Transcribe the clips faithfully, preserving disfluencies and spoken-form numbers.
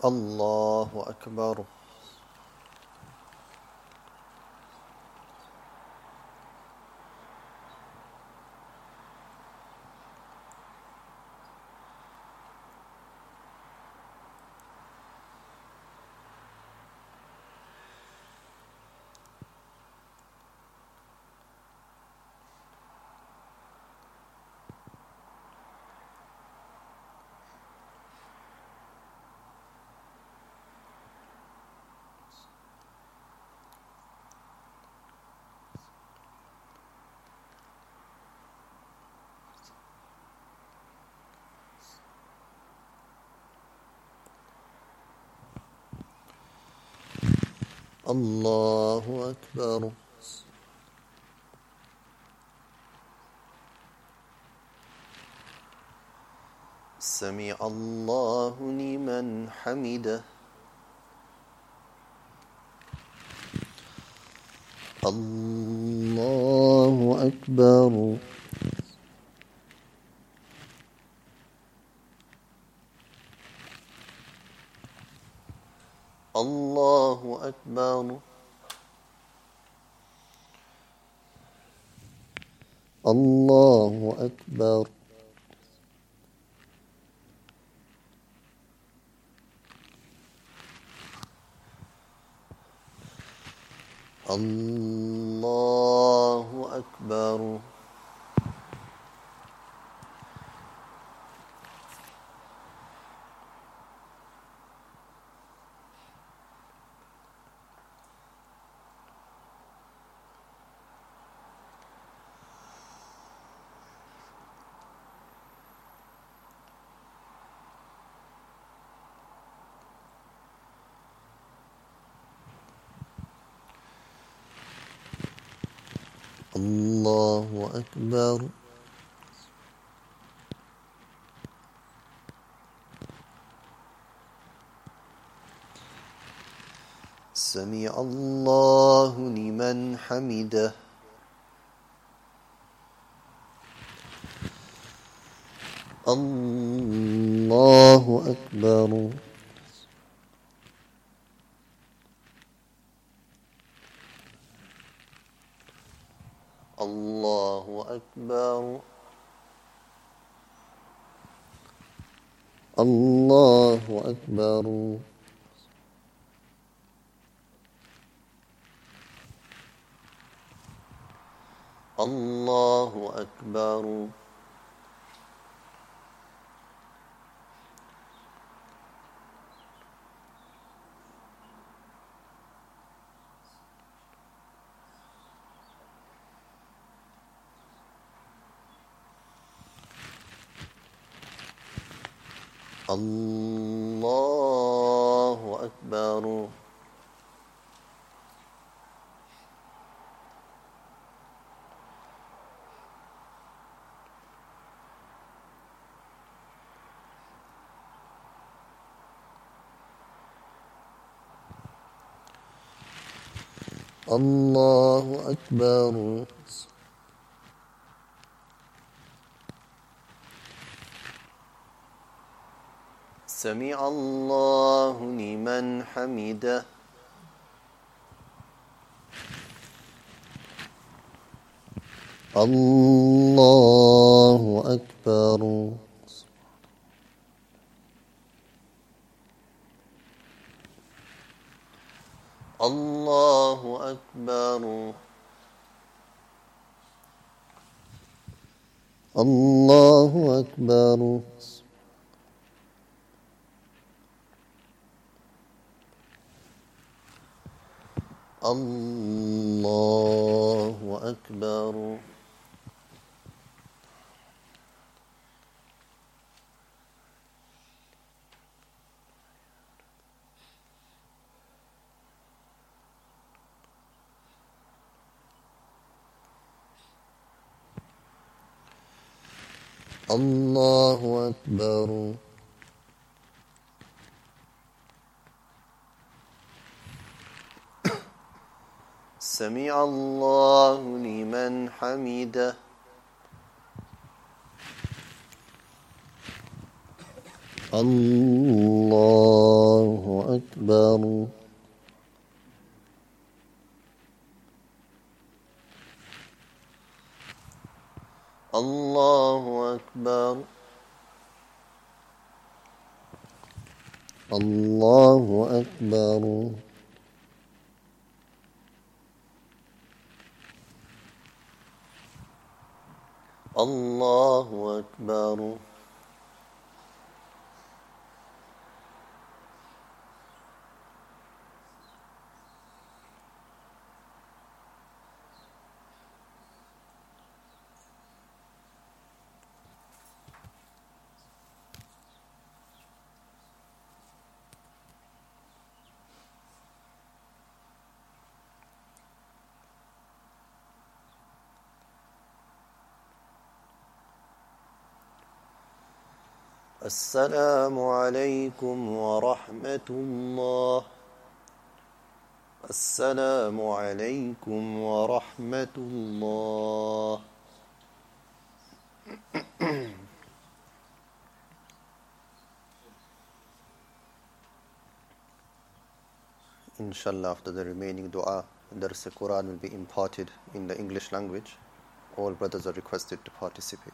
الله أكبر. الله أكبر. سمع الله لمن حمده. الله أكبر. الله أكبر. الله أكبر. الله أكبر. الله أكبر. سمع الله لمن حمده. الله أكبر. الله أكبر. الله أكبر. الله أكبر. الله أكبر. الله أكبر. سمع الله لمن حمده. الله أكبر. الله أكبر. الله أكبر. الله أكبر. الله أكبر. سمع الله لمن حمده. الله أكبر الله أكبر الله أكبر الله أكبر السلام عليكم ورحمة الله السلام عليكم ورحمة الله Inshallah, after the remaining dua, Dars Quran will be imparted in the English language. All brothers are requested to participate.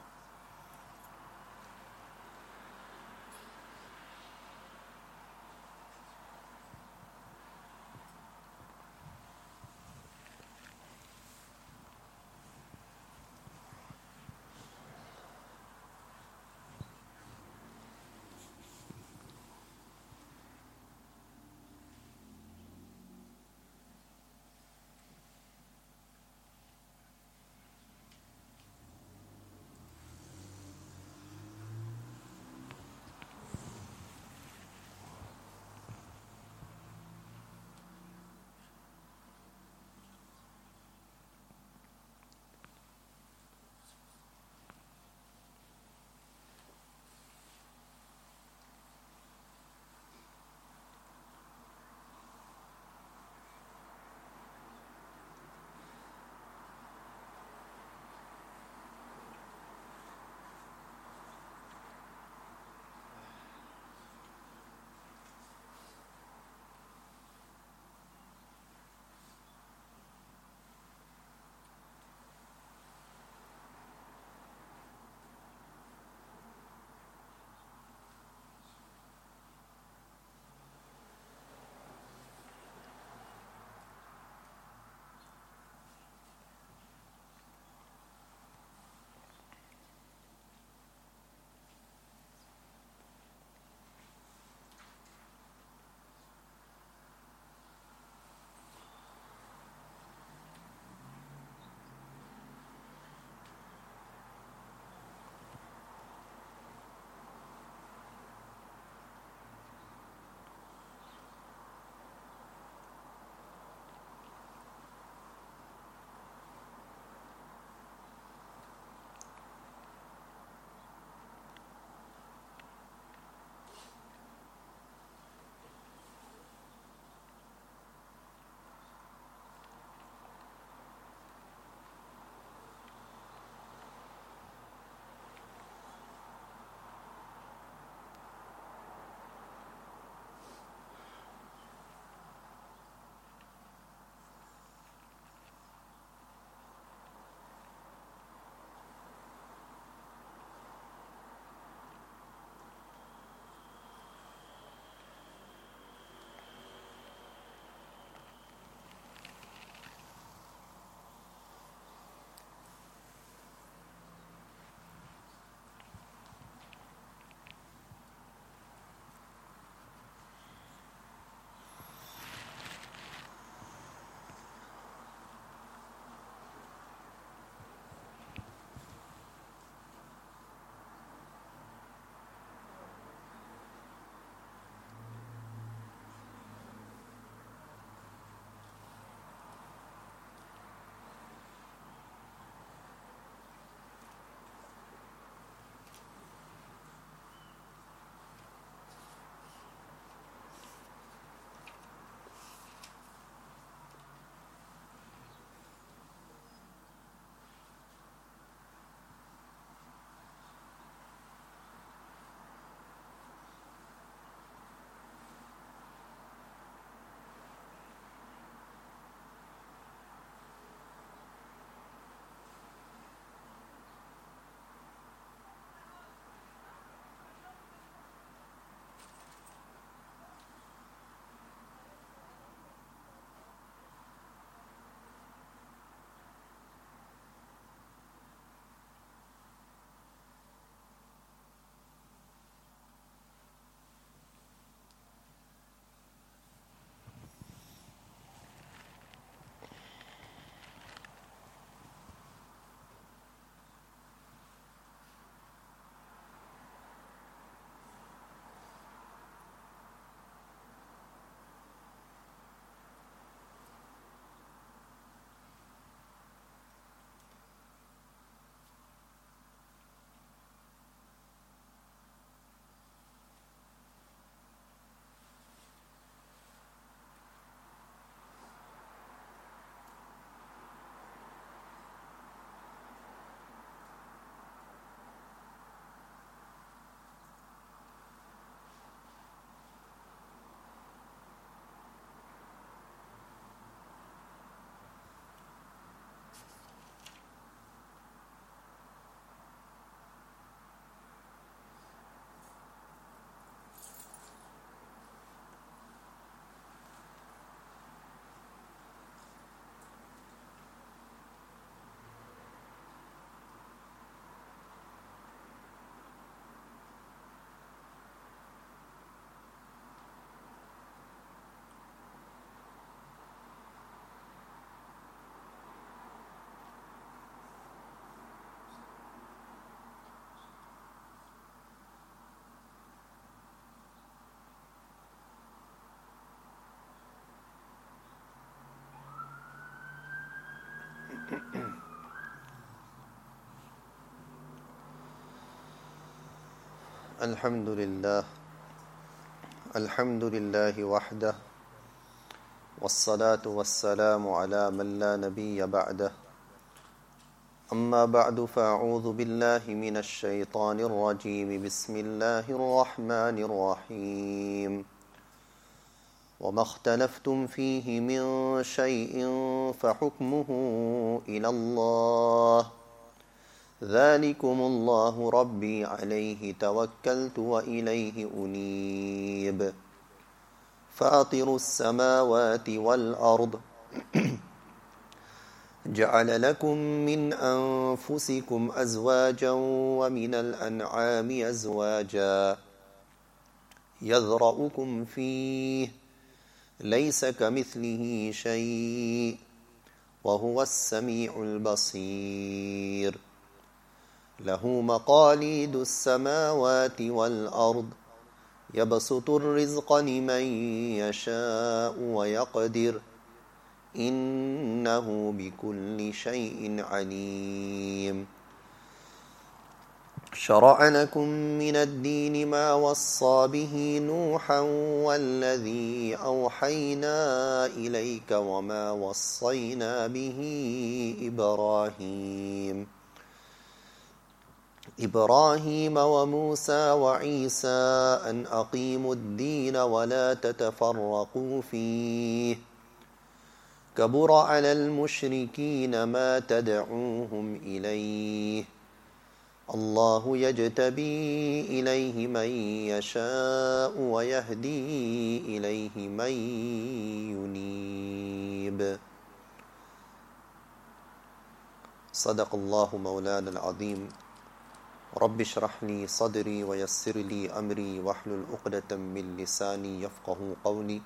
الحمد لله الحمد لله وحده والصلاة والسلام على من لا نبي بعده أما بعد فأعوذ بالله من الشيطان الرجيم بسم الله الرحمن الرحيم وما اختلفتم فيه من شيء فحكمه إلى الله ذلكم الله ربي عليه توكلت وإليه أنيب فاطر السماوات والأرض جعل لكم من أنفسكم أزواجا ومن الأنعام أزواجا يذرأكم فيه ليس كمثله شيء وهو السميع البصير له مقاليد السماوات والأرض يبسط الرزق لمن يشاء ويقدر إنه بكل شيء عليم شرع لكم من الدين ما وصى به نوحا والذي أوحينا إليك وما وصينا به إبراهيم إبراهيم وموسى وعيسى أن أقيموا الدين ولا تتفرقوا فيه كبر على المشركين ما تدعوهم إليه الله يجتبي إليه من يشاء ويهدي إليه من ينيب صدق الله مولانا العظيم رب اشرح لي صدري ويسر لي أمري واحلل عقدة من لساني يفقه قولي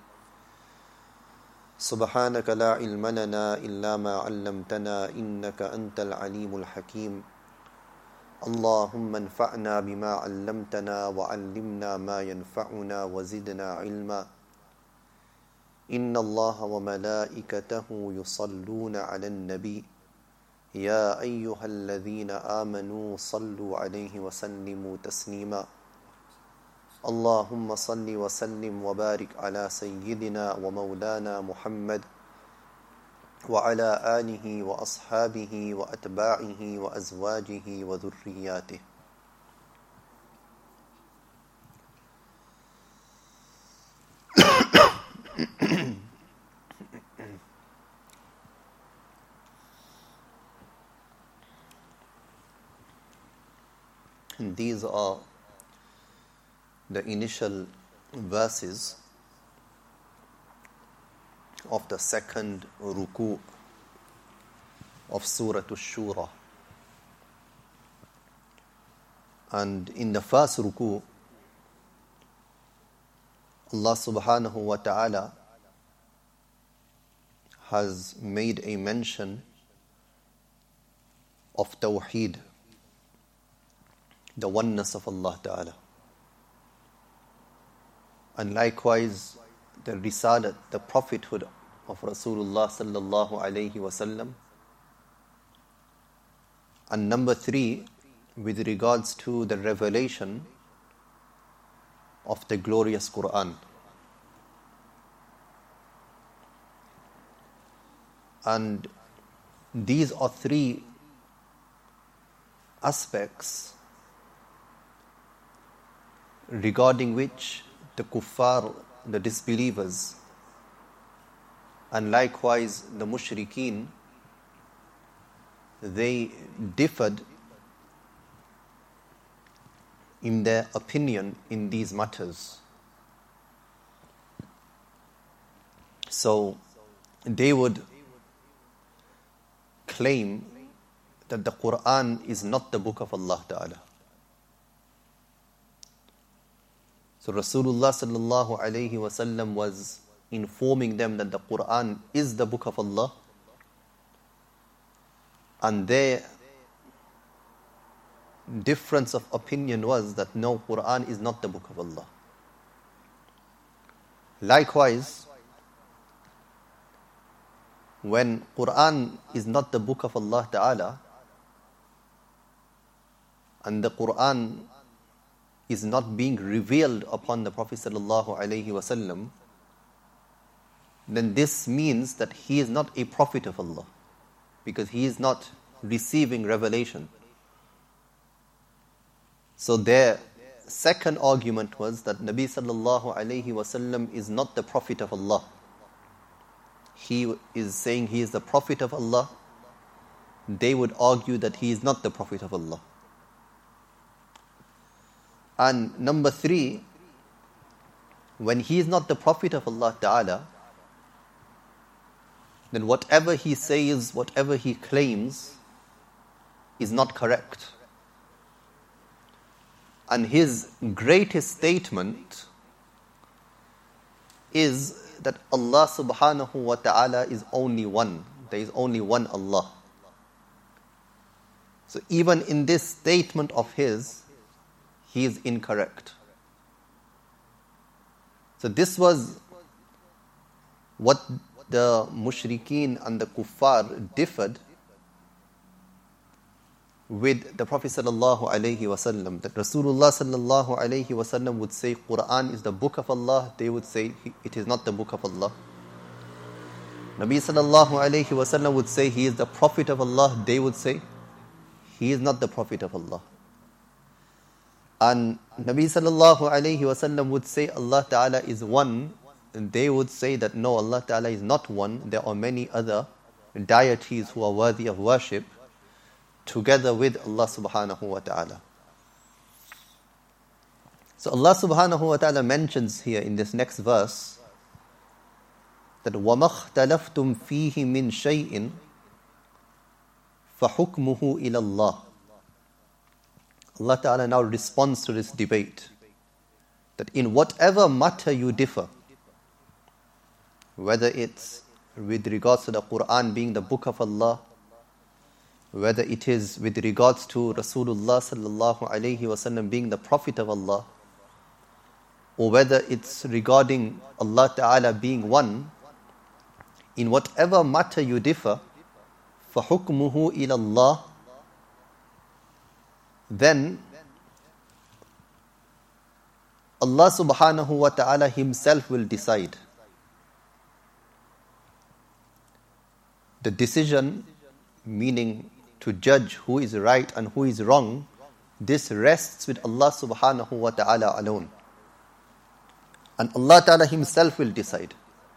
سبحانك لا علم لنا إلا ما علمتنا إنك أنت العليم الحكيم اللهم انفعنا بما علمتنا وعلمنا ما ينفعنا وزدنا علما إن الله وملائكته يصلون على النبي يا أيها الذين آمنوا صلوا عليه وسلموا تسليما اللهم صل وسلم وبارك على سيدنا ومولانا محمد وعلى آله وأصحابه وأتباعه وأزواجه وذرياته These are the initial verses of the second ruku of Surah Ash-Shura. And in the first ruku, Allah subhanahu wa ta'ala has made a mention of Tawheed, the oneness of Allah ta'ala. And likewise, the risalat, the prophethood of Rasulullah sallallahu alayhi wasallam. And number three, with regards to the revelation of the glorious Quran. And these are three aspects regarding which the kuffar, the disbelievers, and likewise the mushrikeen, they differed in their opinion in these matters. So they would claim that the Quran is not the book of Allah Ta'ala. So Rasulullah sallallahu alayhi wasallam was informing them that the Quran is the book of Allah, and their difference of opinion was that no, Quran is not the book of Allah. Likewise, when Quran is not the book of Allah Ta'ala, and the Quran is not being revealed upon the Prophet Sallallahu Alaihi Wasallam, then this means that he is not a prophet of Allah, because he is not receiving revelation. So their second argument was that Nabi Sallallahu Alaihi Wasallam is not the prophet of Allah. He is saying he is the prophet of Allah. They would argue that he is not the prophet of Allah. And number three, when he is not the prophet of Allah Ta'ala, then whatever he says, whatever he claims is not correct. And his greatest statement is that Allah subhanahu wa ta'ala is only one. There is only one Allah. So even in this statement of his, he is incorrect. So this was what the mushrikeen and the kuffar differed with the Prophet sallallahu alaihi wasallam. That Rasulullah sallallahu alaihi wasallam would say Quran is the book of Allah. They would say it is not the book of Allah. Nabi sallallahu alaihi wasallam would say he is the prophet of Allah. They would say he is not the prophet of Allah. And Nabi sallallahu alaihi wasallam would say Allah Ta'ala is one, and they would say that no, Allah Ta'ala is not one. There are many other deities who are worthy of worship together with Allah subhanahu wa ta'ala. So Allah subhanahu wa ta'ala mentions here in this next verse that وَمَا اخْتَلَفْتُمْ فِيهِ مِنْ شَيْءٍ فَحُكْمُهُ إِلَى اللَّهِ. Allah Ta'ala now responds to this debate that in whatever matter you differ, whether it's with regards to the Quran being the book of Allah, whether it is with regards to Rasulullah sallallahu alaihi wasallam being the prophet of Allah, or whether it's regarding Allah Ta'ala being one, in whatever matter you differ, فَحُكْمُهُ إِلَى اللَّهِ, then Allah subhanahu wa ta'ala himself will decide. The decision, meaning to judge who is right and who is wrong, this rests with Allah subhanahu wa ta'ala alone. And Allah Ta'ala himself will decide.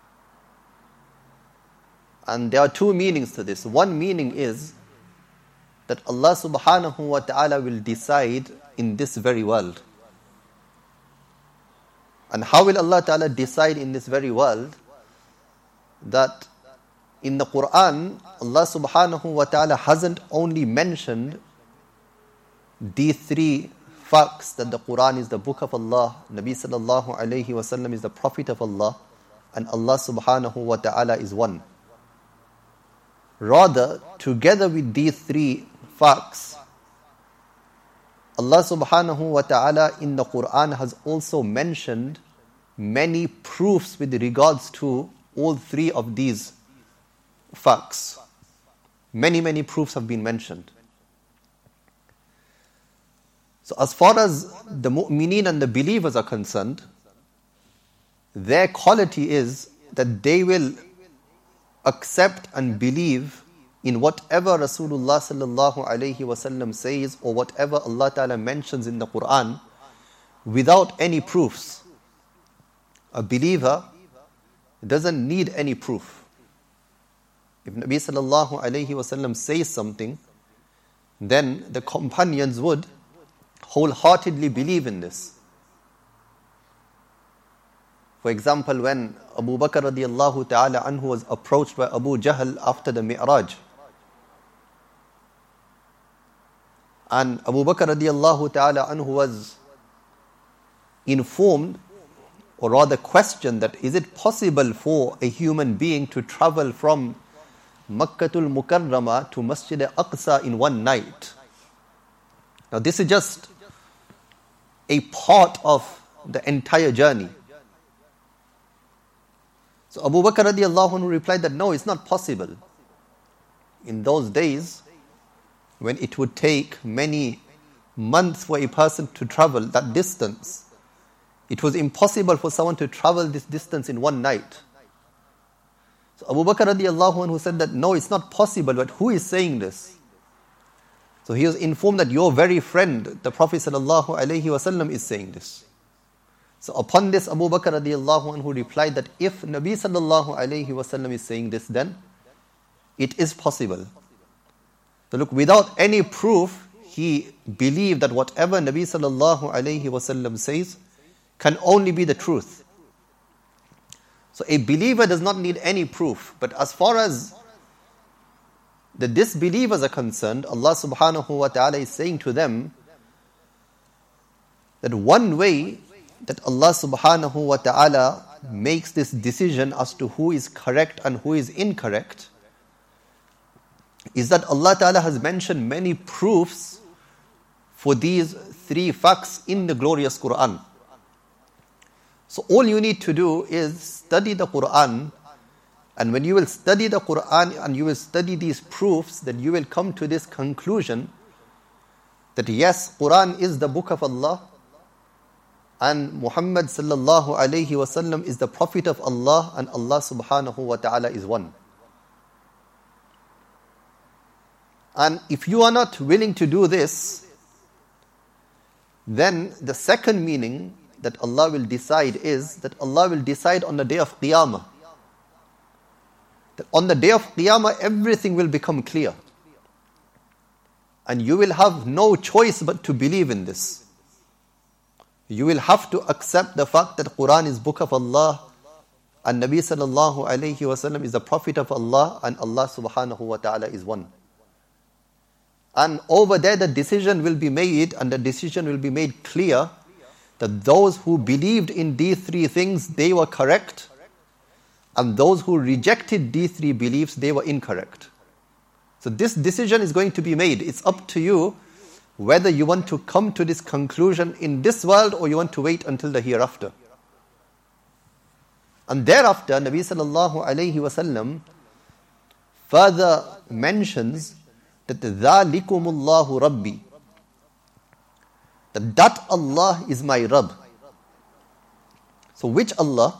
And there are two meanings to this. One meaning is that Allah subhanahu wa ta'ala will decide in this very world. And how will Allah Ta'ala decide in this very world? That in the Quran, Allah subhanahu wa ta'ala hasn't only mentioned these three facts, that the Quran is the book of Allah, Nabi sallallahu alayhi wa sallam is the prophet of Allah, and Allah subhanahu wa ta'ala is one. Rather, together with these three facts, Allah subhanahu wa ta'ala in the Quran has also mentioned many proofs with regards to all three of these facts. Many, many proofs have been mentioned. So as far as the mu'mineen and the believers are concerned, their quality is that they will accept and believe in whatever Rasulullah sallallahu alaihi wasallam says or whatever Allah Ta'ala mentions in the Quran without any proofs. A believer doesn't need any proof. If Nabi sallallahu alaihi wasallam says something, then the companions would wholeheartedly believe in this. For example, when Abu Bakr radiallahu ta'ala anhu was approached by Abu Jahl after the Mi'raj, and Abu Bakr radiallahu ta'ala anhu was informed, or rather questioned, that is it possible for a human being to travel from Makkatul Mukarramah to Masjid al-Aqsa in one night? Now this is just a part of the entire journey. So Abu Bakr radiallahu anhu replied that no, it's not possible. In those days, when it would take many months for a person to travel that distance, it was impossible for someone to travel this distance in one night. So Abu Bakr radiallahu anhu said that no, it's not possible, but who is saying this? So he was informed that your very friend, the Prophet sallallahu alaihi wasallam, is saying this. So upon this, Abu Bakr radiallahu anhu replied that if Nabi sallallahu alaihi wasallam is saying this, then it is possible. So look, without any proof, he believed that whatever Nabi sallallahu alaihi wasallam says can only be the truth. So a believer does not need any proof. But as far as the disbelievers are concerned, Allah subhanahu wa ta'ala is saying to them that one way that Allah subhanahu wa ta'ala makes this decision as to who is correct and who is incorrect is that Allah ta'ala has mentioned many proofs for these three facts in the glorious Quran. So all you need to do is study the Quran, and when you will study the Quran and you will study these proofs, then you will come to this conclusion that yes, Quran is the book of Allah and Muhammad sallallahu alayhi wasallam is the prophet of Allah, and Allah subhanahu wa ta'ala is one. And if you are not willing to do this, then the second meaning that Allah will decide is that Allah will decide on the day of Qiyamah. That on the day of Qiyamah, everything will become clear. And you will have no choice but to believe in this. You will have to accept the fact that Quran is book of Allah and Nabi sallallahu alayhi wasallam is the prophet of Allah and Allah subhanahu wa ta'ala is one. And over there the decision will be made, and the decision will be made clear that those who believed in these three things, they were correct, and those who rejected these three beliefs, they were incorrect. So this decision is going to be made. It's up to you whether you want to come to this conclusion in this world or you want to wait until the hereafter. And thereafter, Nabi sallallahu alayhi wasallam further mentions that ذَلِكُمُ اللَّهُ رَبِّي, that that Allah is my Rabb. So which Allah?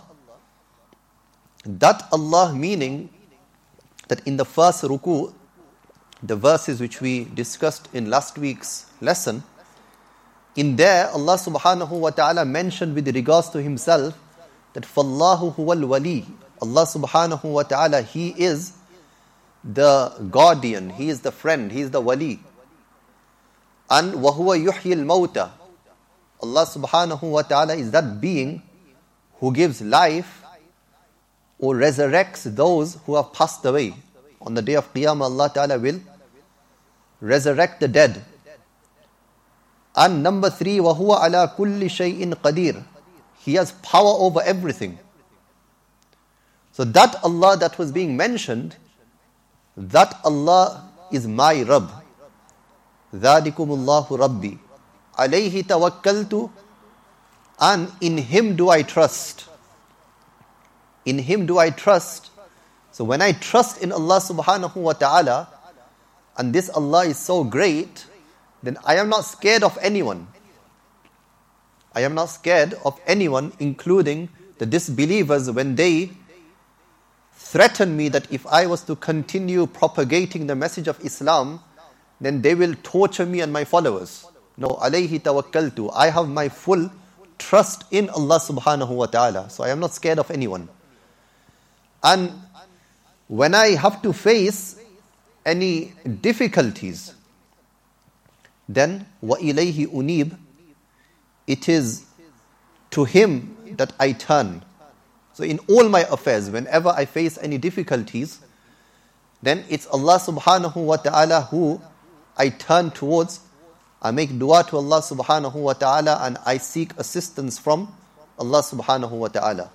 That Allah meaning that in the first ruku, the verses which we discussed in last week's lesson, in there Allah subhanahu wa ta'ala mentioned with regards to himself that فَاللَّهُ هُوَ الْوَلِي, Allah subhanahu wa ta'ala, He is the guardian, He is the friend, He is the wali. And وَهُوَ يُحْيِي الْمَوْتَى, Allah subhanahu wa ta'ala is that being who gives life or resurrects those who have passed away. On the day of Qiyamah, Allah ta'ala will resurrect the dead. And number three, وَهُوَ عَلَى كُلِّ شَيْءٍ قَدِيرٍ, He has power over everything. So that Allah that was being mentioned, that Allah is my Rabb. ذَلِكُمُ اللَّهُ رَبِّي عَلَيْهِ تَوَكَّلْتُ, and in Him do I trust. In Him do I trust. So when I trust in Allah subhanahu wa ta'ala, and this Allah is so great, then I am not scared of anyone. I am not scared of anyone, including the disbelievers, when they threaten me that if I was to continue propagating the message of Islam, then they will torture me and my followers. No, alayhi tawakkaltu. I have my full trust in Allah subhanahu wa ta'ala. So I am not scared of anyone. And when I have to face any difficulties, then wa ilayhi unib, it is to Him that I turn. So in all my affairs, whenever I face any difficulties, then it's Allah subhanahu wa ta'ala who I turn towards. I make dua to Allah subhanahu wa ta'ala and I seek assistance from Allah subhanahu wa ta'ala.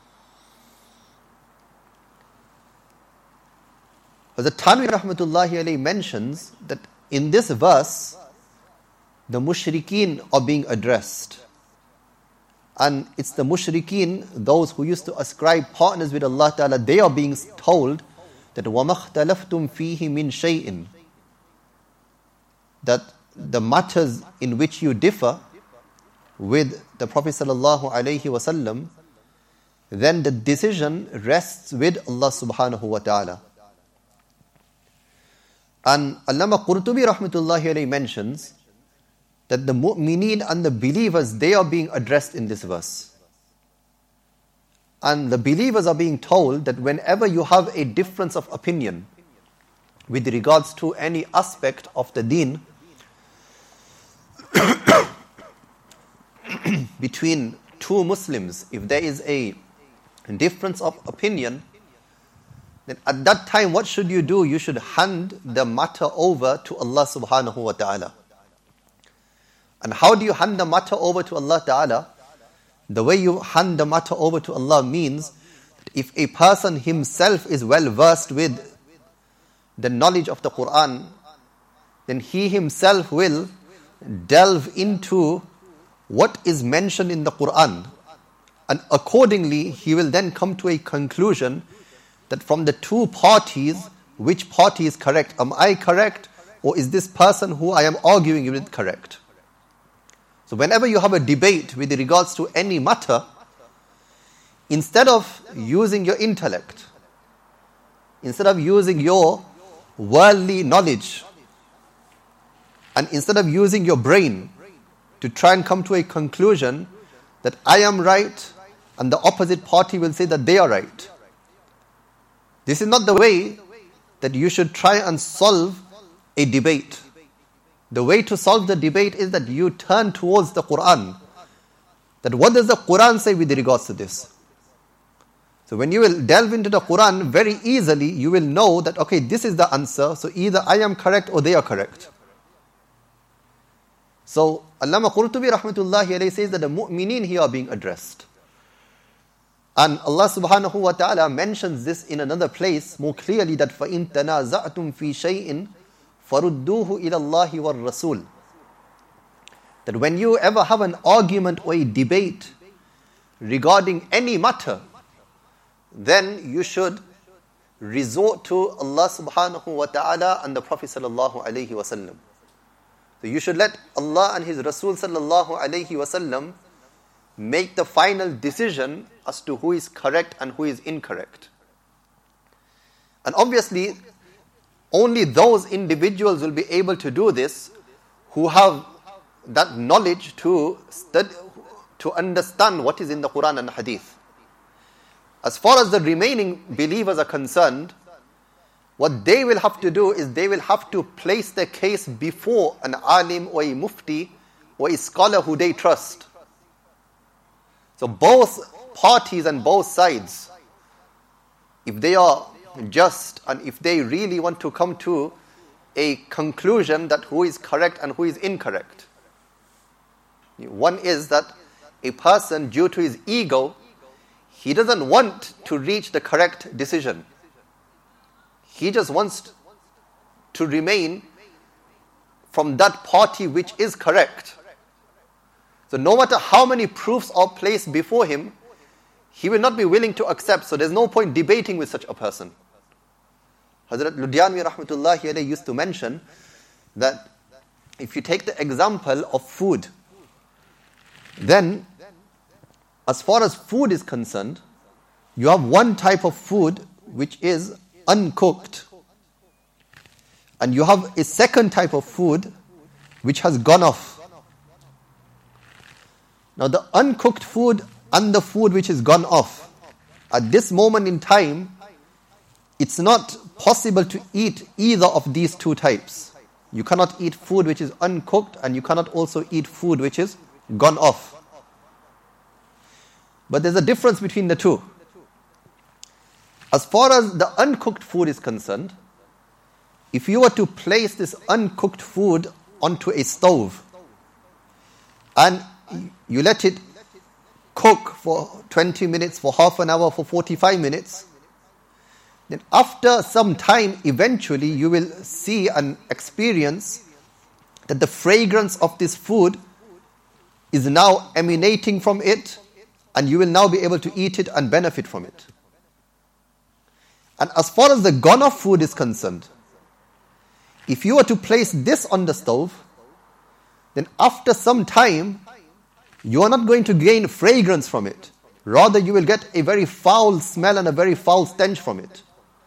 Hazrat Thanwi rahmatullahi alayhi mentions that in this verse, the mushrikeen are being addressed. And it's the mushrikeen, those who used to ascribe partners with Allah Ta'ala, they are being told that وَمَا اخْتَلَفْتُمْ فِيهِ مِنْ شَيْءٍ, that the matters in which you differ with the Prophet sallallahu alaihi wasallam, then the decision rests with Allah subhanahu wa ta'ala. And Allama Qurtubi rahmatullahi alayhi mentions that the mu'mineen and the believers, they are being addressed in this verse. And the believers are being told that whenever you have a difference of opinion with regards to any aspect of the deen, between two Muslims, if there is a difference of opinion, then at that time what should you do? You should hand the matter over to Allah subhanahu wa ta'ala. And how do you hand the matter over to Allah ta'ala? The way you hand the matter over to Allah means that if a person himself is well versed with the knowledge of the Quran, then he himself will delve into what is mentioned in the Quran, and accordingly he will then come to a conclusion that from the two parties, which party is correct? Am I correct, or is this person who I am arguing with correct? So whenever you have a debate with regards to any matter, instead of using your intellect, instead of using your worldly knowledge, and instead of using your brain to try and come to a conclusion that I am right and the opposite party will say that they are right, this is not the way that you should try and solve a debate. The way to solve the debate is that you turn towards the Quran. That what does the Quran say with regards to this? So when you will delve into the Quran, very easily you will know that, okay, this is the answer, so either I am correct or they are correct. So Allama Qurtubi rahmatullahi alayhi says that the mu'mineen here are being addressed. And Allah subhanahu wa ta'ala mentions this in another place more clearly, that فَإِن تَنَازَعْتُمْ فِي شَيْءٍ فَرُدُّوهُ إِلَى اللَّهِ وَالرَّسُولِ. That when you ever have an argument or a debate regarding any matter, then you should resort to Allah subhanahu wa ta'ala and the Prophet sallallahu alayhi wa sallam. So you should let Allah and His Rasul sallallahu alayhi wa sallam make the final decision as to who is correct and who is incorrect. And obviously, only those individuals will be able to do this who have that knowledge to study, to understand what is in the Quran and Hadith. As far as the remaining believers are concerned, what they will have to do is they will have to place their case before an alim or a mufti or a scholar who they trust. So both parties and both sides, if they are just and if they really want to come to a conclusion that who is correct and who is incorrect. One is that a person, due to his ego, he doesn't want to reach the correct decision. He just wants to remain from that party which is correct. So no matter how many proofs are placed before him, he will not be willing to accept. So there's no point debating with such a person. Hazrat Ludhianvi rahmatullahi alayhi used to mention that if you take the example of food, then as far as food is concerned, you have one type of food which is uncooked, and you have a second type of food which has gone off. Now the uncooked food and the food which is gone off, at this moment in time, it's not possible to eat either of these two types. You cannot eat food which is uncooked, and you cannot also eat food which is gone off. But there's a difference between the two. As far as the uncooked food is concerned, if you were to place this uncooked food onto a stove and you let it cook for twenty minutes, for half an hour, for forty-five minutes, then after some time, eventually you will see and experience that the fragrance of this food is now emanating from it, and you will now be able to eat it and benefit from it. And as far as the gone off food is concerned, if you were to place this on the stove, then after some time, you are not going to gain fragrance from it. Rather, you will get a very foul smell and a very foul stench from it.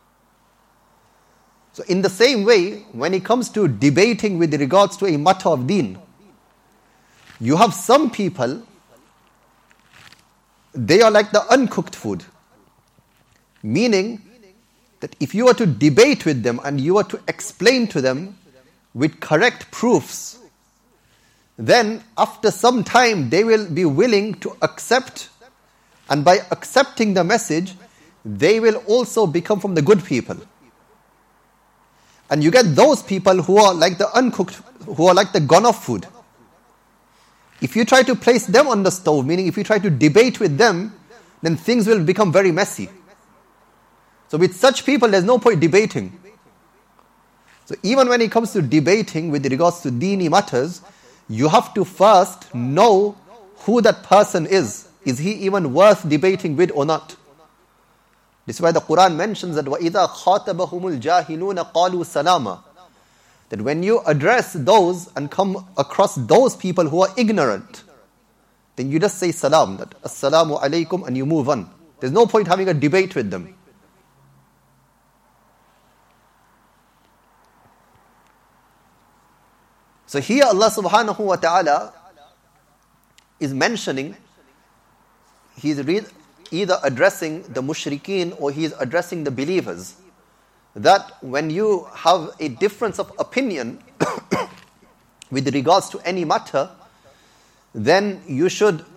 So in the same way, when it comes to debating with regards to a matter of deen, you have some people, they are like the uncooked food. Meaning that if you were to debate with them and you were to explain to them with correct proofs, then after some time they will be willing to accept, and by accepting the message, they will also become from the good people. And you get those people who are like the uncooked, who are like the gone off food. If you try to place them on the stove, meaning if you try to debate with them, then things will become very messy. So with such people, there's no point debating. So even when it comes to debating with regards to deeni matters, you have to first know who that person is. Is he even worth debating with or not? This is why the Quran mentions that وَإِذَا خَاطَبَهُمُ الْجَاهِلُونَ قَالُوا سَلَامًا, that when you address those and come across those people who are ignorant, then you just say salam, that assalamu alaikum, and you move on. There's no point having a debate with them. So here Allah subhanahu wa ta'ala is mentioning, He's re- either addressing the mushrikeen or He is addressing the believers, that when you have a difference of opinion with regards to any matter, then you should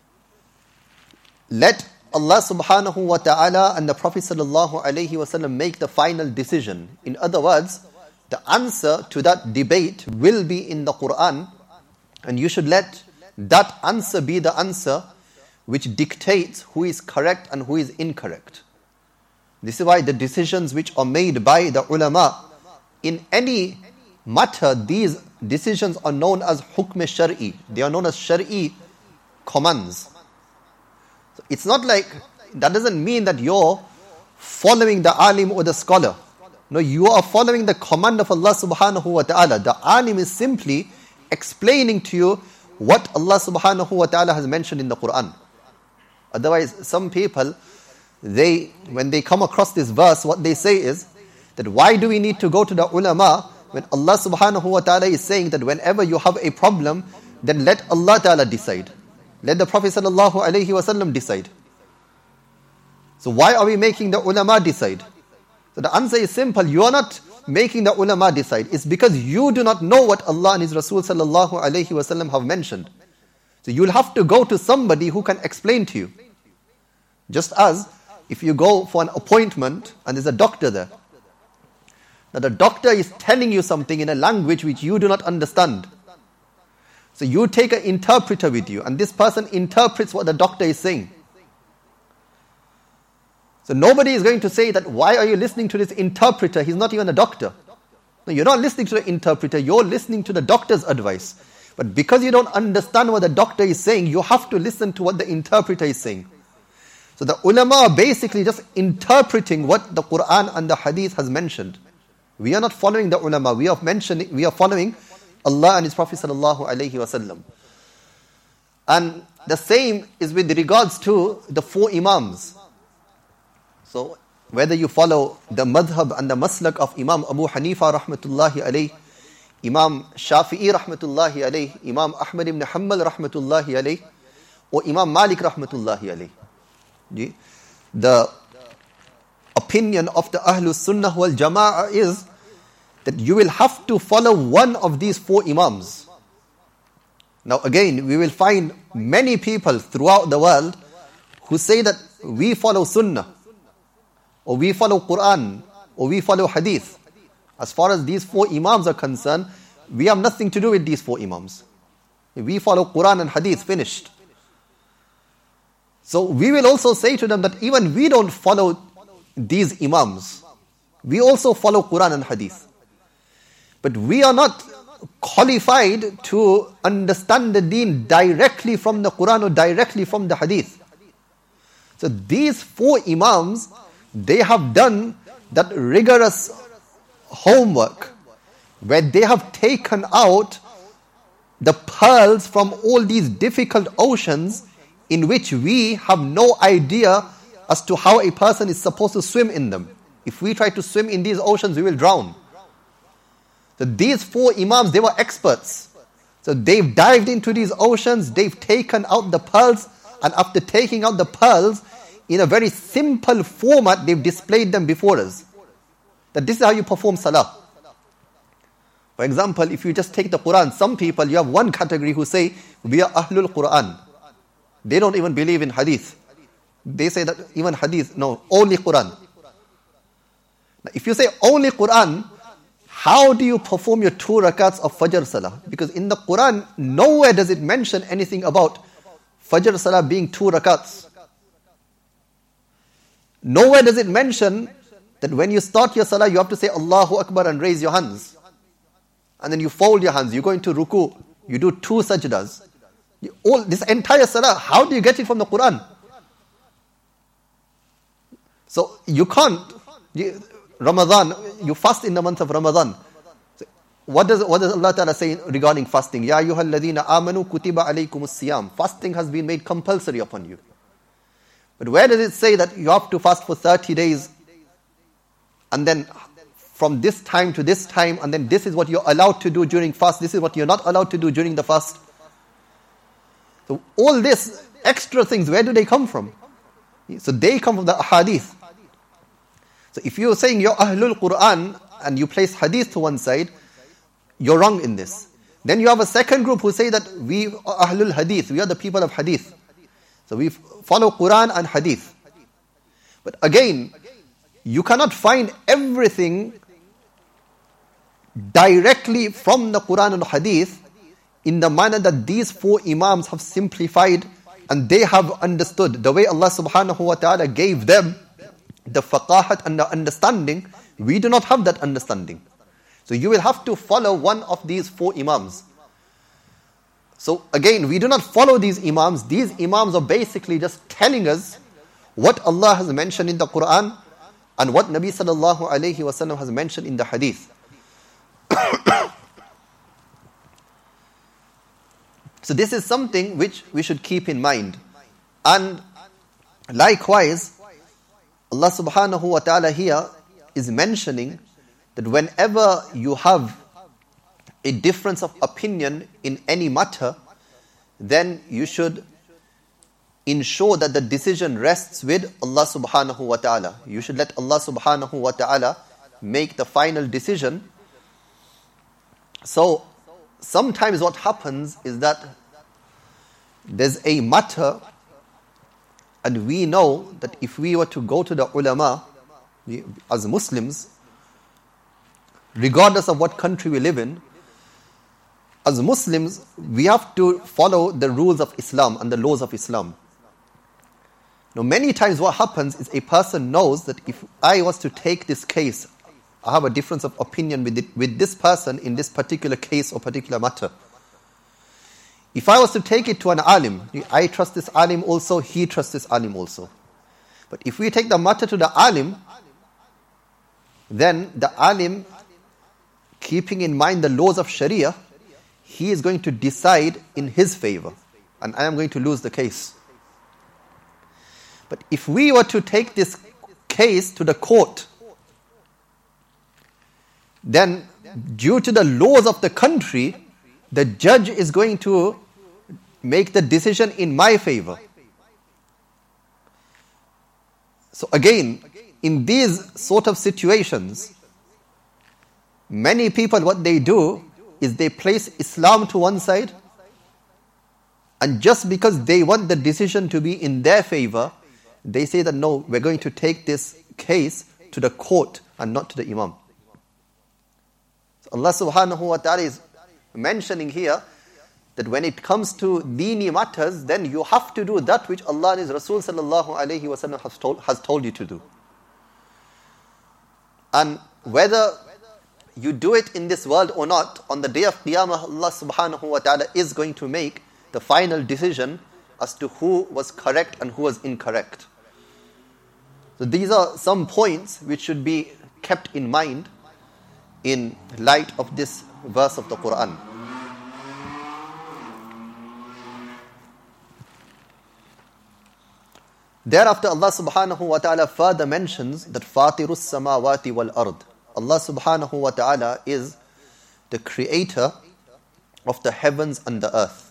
let Allah subhanahu wa ta'ala and the Prophet sallallahu alayhi wa sallam make the final decision. In other words, the answer to that debate will be in the Quran, and you should let that answer be the answer which dictates who is correct and who is incorrect. This is why the decisions which are made by the ulama in any matter, these decisions are known as hukm shari. They are known as shari commands. So it's not like, that doesn't mean that you're following the alim or the scholar. No, you are following the command of Allah subhanahu wa ta'ala. The alim is simply explaining to you what Allah subhanahu wa ta'ala has mentioned in the Quran. Otherwise, some people, they, when they come across this verse, what they say is that why do we need to go to the ulama when Allah subhanahu wa ta'ala is saying that whenever you have a problem, then let Allah ta'ala decide. Let the Prophet sallallahu alayhi wa sallam decide. So why are we making the ulama decide? So the answer is simple. You are not making the ulama decide. It's because you do not know what Allah and His Rasul sallallahu alayhi wa sallam have mentioned. So you'll have to go to somebody who can explain to you. Just as if you go for an appointment and there's a doctor there. Now the doctor is telling you something in a language which you do not understand. So you take an interpreter with you, and this person interprets what the doctor is saying. So nobody is going to say that, why are you listening to this interpreter? He's not even a doctor. No, you're not listening to the interpreter, you're listening to the doctor's advice. But because you don't understand what the doctor is saying, you have to listen to what the interpreter is saying. So the ulama are basically just interpreting what the Quran and the Hadith has mentioned. We are not following the ulama, we are mentioning, we are following Allah and His Prophet sallallahu alaihi wasallam. And the same is with regards to the four imams. So whether you follow the madhab and the maslak of Imam Abu Hanifa rahmatullahi alayh, Imam Shafi'i rahmatullahi alayh, Imam Ahmad ibn Hanbal rahmatullahi alayh, or Imam Malik rahmatullahi alayh. The opinion of the Ahlus Sunnah wal Jama'ah is that you will have to follow one of these four imams. Now again, we will find many people throughout the world who say that we follow Sunnah, or we follow Quran, or we follow Hadith. As far as these four imams are concerned, we have nothing to do with these four imams. We follow Quran and Hadith, finished. So we will also say to them that even we don't follow these imams. We also follow Quran and Hadith. But we are not qualified to understand the deen directly from the Quran or directly from the Hadith. So these four Imams, they have done that rigorous homework where they have taken out the pearls from all these difficult oceans in which we have no idea as to how a person is supposed to swim in them. If we try to swim in these oceans, we will drown. So these four Imams, they were experts. So they've dived into these oceans, they've taken out the pearls, and after taking out the pearls, in a very simple format, they've displayed them before us. That this is how you perform salah. For example, if you just take the Quran, some people, you have one category who say, we are Ahlul Quran. They don't even believe in hadith. They say that even hadith, no, only Quran. Now, if you say only Quran, how do you perform your two rakats of Fajr Salah? Because in the Quran, nowhere does it mention anything about Fajr Salah being two rakats. Nowhere does it mention that when you start your Salah, you have to say Allahu Akbar and raise your hands. And then you fold your hands, you go into ruku, you do two sajdas. You, all this entire Salah, how do you get it from the Quran? So you can't. You, Ramadan, you fast in the month of Ramadan. So what does what does Allah Ta'ala say regarding fasting? Ya ayyuhal ladhina amanu kutiba alaykumus siyam. Fasting has been made compulsory upon you. But where does it say that you have to fast for thirty days and then from this time to this time, and then this is what you're allowed to do during fast, this is what you're not allowed to do during the fast? So all this extra things, where do they come from? So they come from the hadith. So if you're saying you're Ahlul Quran and you place hadith to one side, you're wrong in this. Then you have a second group who say that we are Ahlul Hadith, we are the people of hadith. So we follow Quran and hadith. But again, you cannot find everything directly from the Quran and hadith in the manner that these four Imams have simplified and they have understood. The way Allah subhanahu wa ta'ala gave them the faqahat and the understanding, we do not have that understanding. So you will have to follow one of these four Imams. So again, we do not follow these Imams. These Imams are basically just telling us what Allah has mentioned in the Quran and what Nabi sallallahu alayhi wa sallam has mentioned in the hadith. So this is something which we should keep in mind. And likewise, Allah subhanahu wa ta'ala here is mentioning that whenever you have a difference of opinion in any matter, then you should ensure that the decision rests with Allah subhanahu wa ta'ala. You should let Allah subhanahu wa ta'ala make the final decision. So sometimes what happens is that there's a matter and we know that if we were to go to the ulama as Muslims, regardless of what country we live in, as Muslims, we have to follow the rules of Islam and the laws of Islam. Now, many times what happens is a person knows that if I was to take this case, I have a difference of opinion with it, with this person in this particular case or particular matter. If I was to take it to an alim, I trust this alim also, he trusts this alim also. But if we take the matter to the alim, then the alim, keeping in mind the laws of Sharia, he is going to decide in his favor, and I am going to lose the case. But if we were to take this case to the court, then due to the laws of the country, the judge is going to make the decision in my favor. So again, in these sort of situations, many people, what they do is they place Islam to one side, and just because they want the decision to be in their favor, they say that no, we're going to take this case to the court and not to the Imam. So Allah subhanahu wa ta'ala is mentioning here that when it comes to deeni matters, then you have to do that which Allah and His Rasul sallallahu alayhi wa sallam has told, has told you to do. And whether you do it in this world or not, on the day of Qiyamah, Allah subhanahu wa ta'ala is going to make the final decision as to who was correct and who was incorrect. So these are some points which should be kept in mind in light of this verse of the Quran. Thereafter Allah subhanahu wa ta'ala further mentions that Fatirus samawati wal ard. Allah subhanahu wa ta'ala is the creator of the heavens and the earth.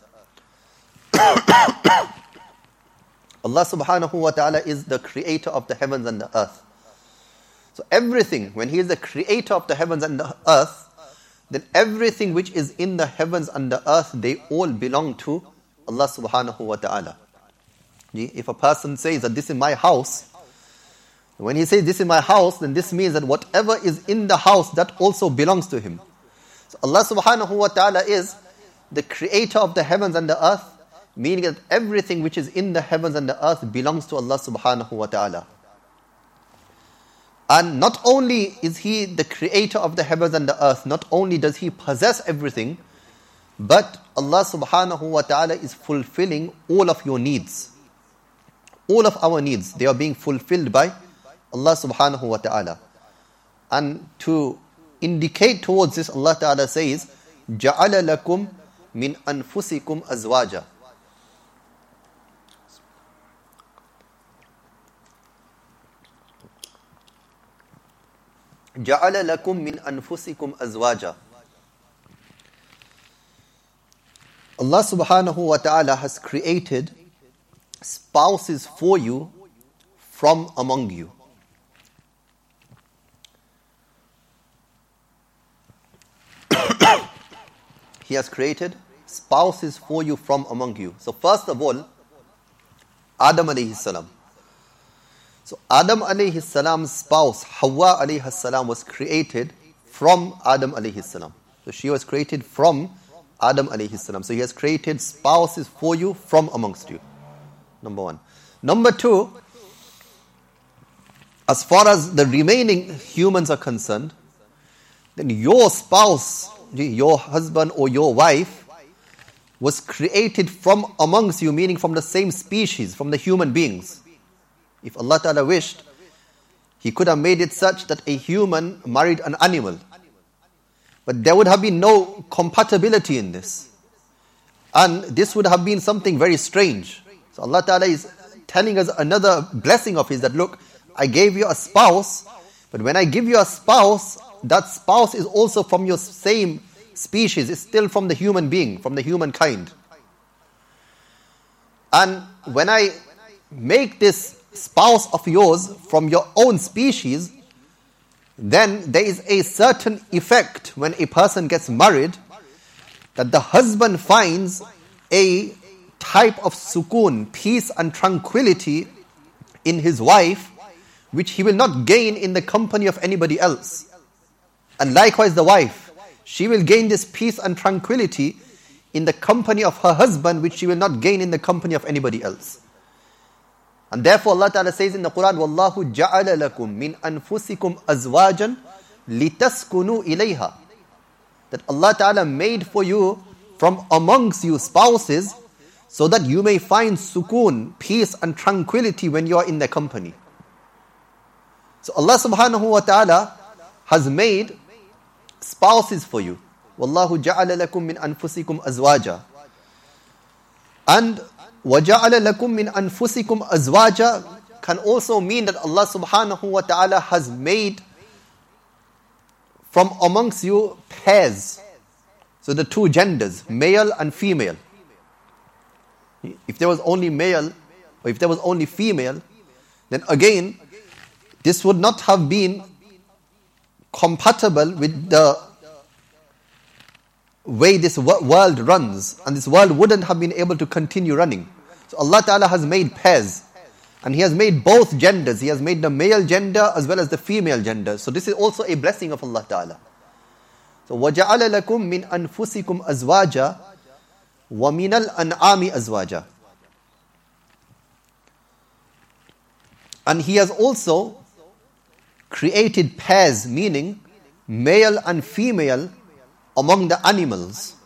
Allah subhanahu wa ta'ala is the creator of the heavens and the earth. So everything, when He is the creator of the heavens and the earth, then everything which is in the heavens and the earth, they all belong to Allah subhanahu wa ta'ala. If a person says that this is my house, when he says this is my house, then this means that whatever is in the house, that also belongs to him. So Allah subhanahu wa ta'ala is the creator of the heavens and the earth, meaning that everything which is in the heavens and the earth belongs to Allah subhanahu wa ta'ala. And not only is He the creator of the heavens and the earth, not only does He possess everything, but Allah subhanahu wa ta'ala is fulfilling all of your needs. All of our needs, they are being fulfilled by Allah subhanahu wa ta'ala. And to indicate towards this, Allah ta'ala says, جَعَلَ لَكُمْ مِنْ أَنفُسِكُمْ أَزْوَاجًا. جَعَلَ لَكُمْ مِنْ أَنفُسِكُمْ أَزْوَاجًا. Allah subhanahu wa ta'ala has created spouses for you from among you. He has created spouses for you from among you. So first of all, Adam alayhi salam. So Adam alayhi salam's spouse, Hawa alayhi salam, was created from Adam alayhi salam. So she was created from Adam alayhi salam. So He has created spouses for you from amongst you. Number one. Number two, as far as the remaining humans are concerned, then your spouse, your husband or your wife, was created from amongst you, meaning from the same species, from the human beings. If Allah Ta'ala wished, He could have made it such that a human married an animal. But there would have been no compatibility in this. And this would have been something very strange. So Allah Ta'ala is telling us another blessing of His, that look, I gave you a spouse, but when I give you a spouse, that spouse is also from your same species, it's still from the human being, from the human kind. And when I make this spouse of yours from your own species, then there is a certain effect when a person gets married, that the husband finds a type of sukoon, peace and tranquility in his wife, which he will not gain in the company of anybody else. And likewise the wife, she will gain this peace and tranquility in the company of her husband, which she will not gain in the company of anybody else. And therefore Allah Ta'ala says in the Quran, وَاللَّهُ جَعَلَ لَكُم مِّنْ أَنفُسِكُمْ أَزْوَاجًا لِتَسْكُنُوا إِلَيْهَا. That Allah Ta'ala made for you from amongst you spouses, so that you may find sukoon, peace and tranquility when you are in their company. So Allah subhanahu wa ta'ala has made spouses for you. وَاللَّهُ جَعَلَ لَكُم مِّنْ أَنفُسِكُمْ أَزْوَاجًا. And وَجَعَلَ لَكُم مِّنْ أَنفُسِكُمْ أَزْوَاجًا can also mean that Allah subhanahu wa ta'ala has made from amongst you pairs. So the two genders, male and female. If there was only male, or if there was only female, then again, this would not have been compatible with the way this world runs, and this world wouldn't have been able to continue running. So Allah Ta'ala has made pairs, and He has made both genders. He has made the male gender as well as the female gender. So this is also a blessing of Allah Ta'ala. So وَجَعَلَ لَكُم مِّنْ أَنفُسِكُمْ أَزْوَاجًا وَمِنَ الْأَنْعَامِ أَزْوَاجًا. And He has also created pairs, meaning male and female, among the animals.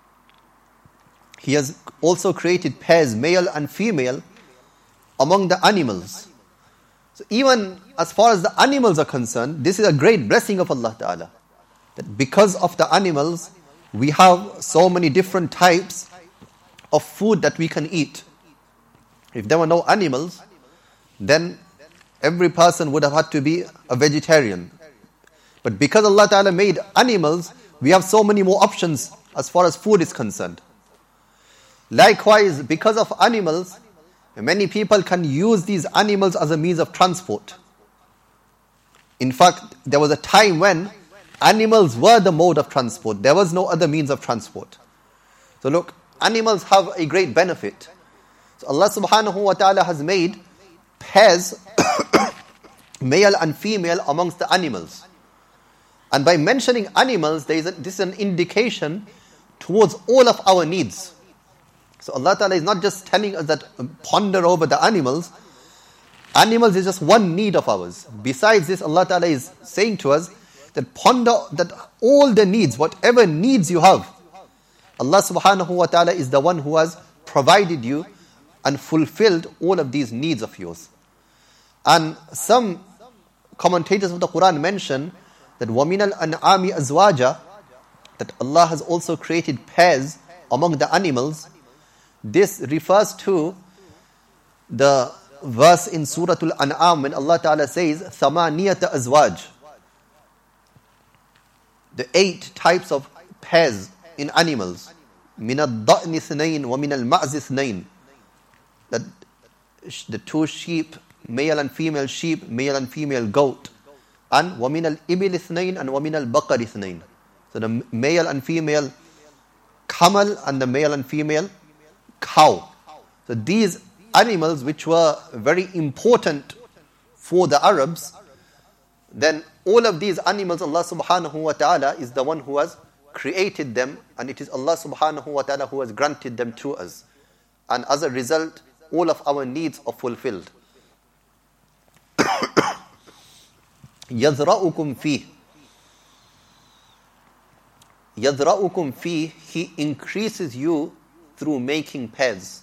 He has also created pairs, male and female, among the animals. So even as far as the animals are concerned, this is a great blessing of Allah Ta'ala. That because of the animals, we have so many different types of food that we can eat. If there were no animals, then every person would have had to be a vegetarian. But because Allah Ta'ala made animals, we have so many more options as far as food is concerned. Likewise, because of animals, many people can use these animals as a means of transport. In fact, there was a time when animals were the mode of transport. There was no other means of transport. So look, animals have a great benefit. So Allah subhanahu wa ta'ala has made pairs, male and female, amongst the animals. And by mentioning animals, there is a, this is an indication towards all of our needs. So Allah Ta'ala is not just telling us that um, ponder over the animals. Animals is just one need of ours. Besides this, Allah Ta'ala is saying to us that ponder that all the needs, whatever needs you have, Allah Subhanahu wa Ta'ala is the one who has provided you and fulfilled all of these needs of yours. And some commentators of the Quran mention that وَمِنَ الْأَنْعَامِ أَزْوَاجًا, that Allah has also created pairs among the animals. This refers to the verse in Surah Al-An'am when Allah Ta'ala says ثَمَانِيَةَ أَزْوَاج, the eight types of pairs in animals. مِنَ الضَّأْنِ اثْنَيْنِ وَمِنَ الْمَعْزِ اثْنَيْنِ, that the two sheep, male and female sheep, male and female goat, and وَمِنَ الْإِبِلِ اثْنَيْنِ and وَمِنَ الْبَقَرِ اثْنَيْنِ, so the male and female camel and the male and female cow. So these animals, which were very important for the Arabs, then all of these animals, Allah subhanahu wa ta'ala is the one who has created them, and it is Allah subhanahu wa ta'ala who has granted them to us. And as a result, all of our needs are fulfilled. يَذْرَأُكُمْ فِيهِ, يَذْرَأُكُمْ فِيهِ, He increases you through making pairs.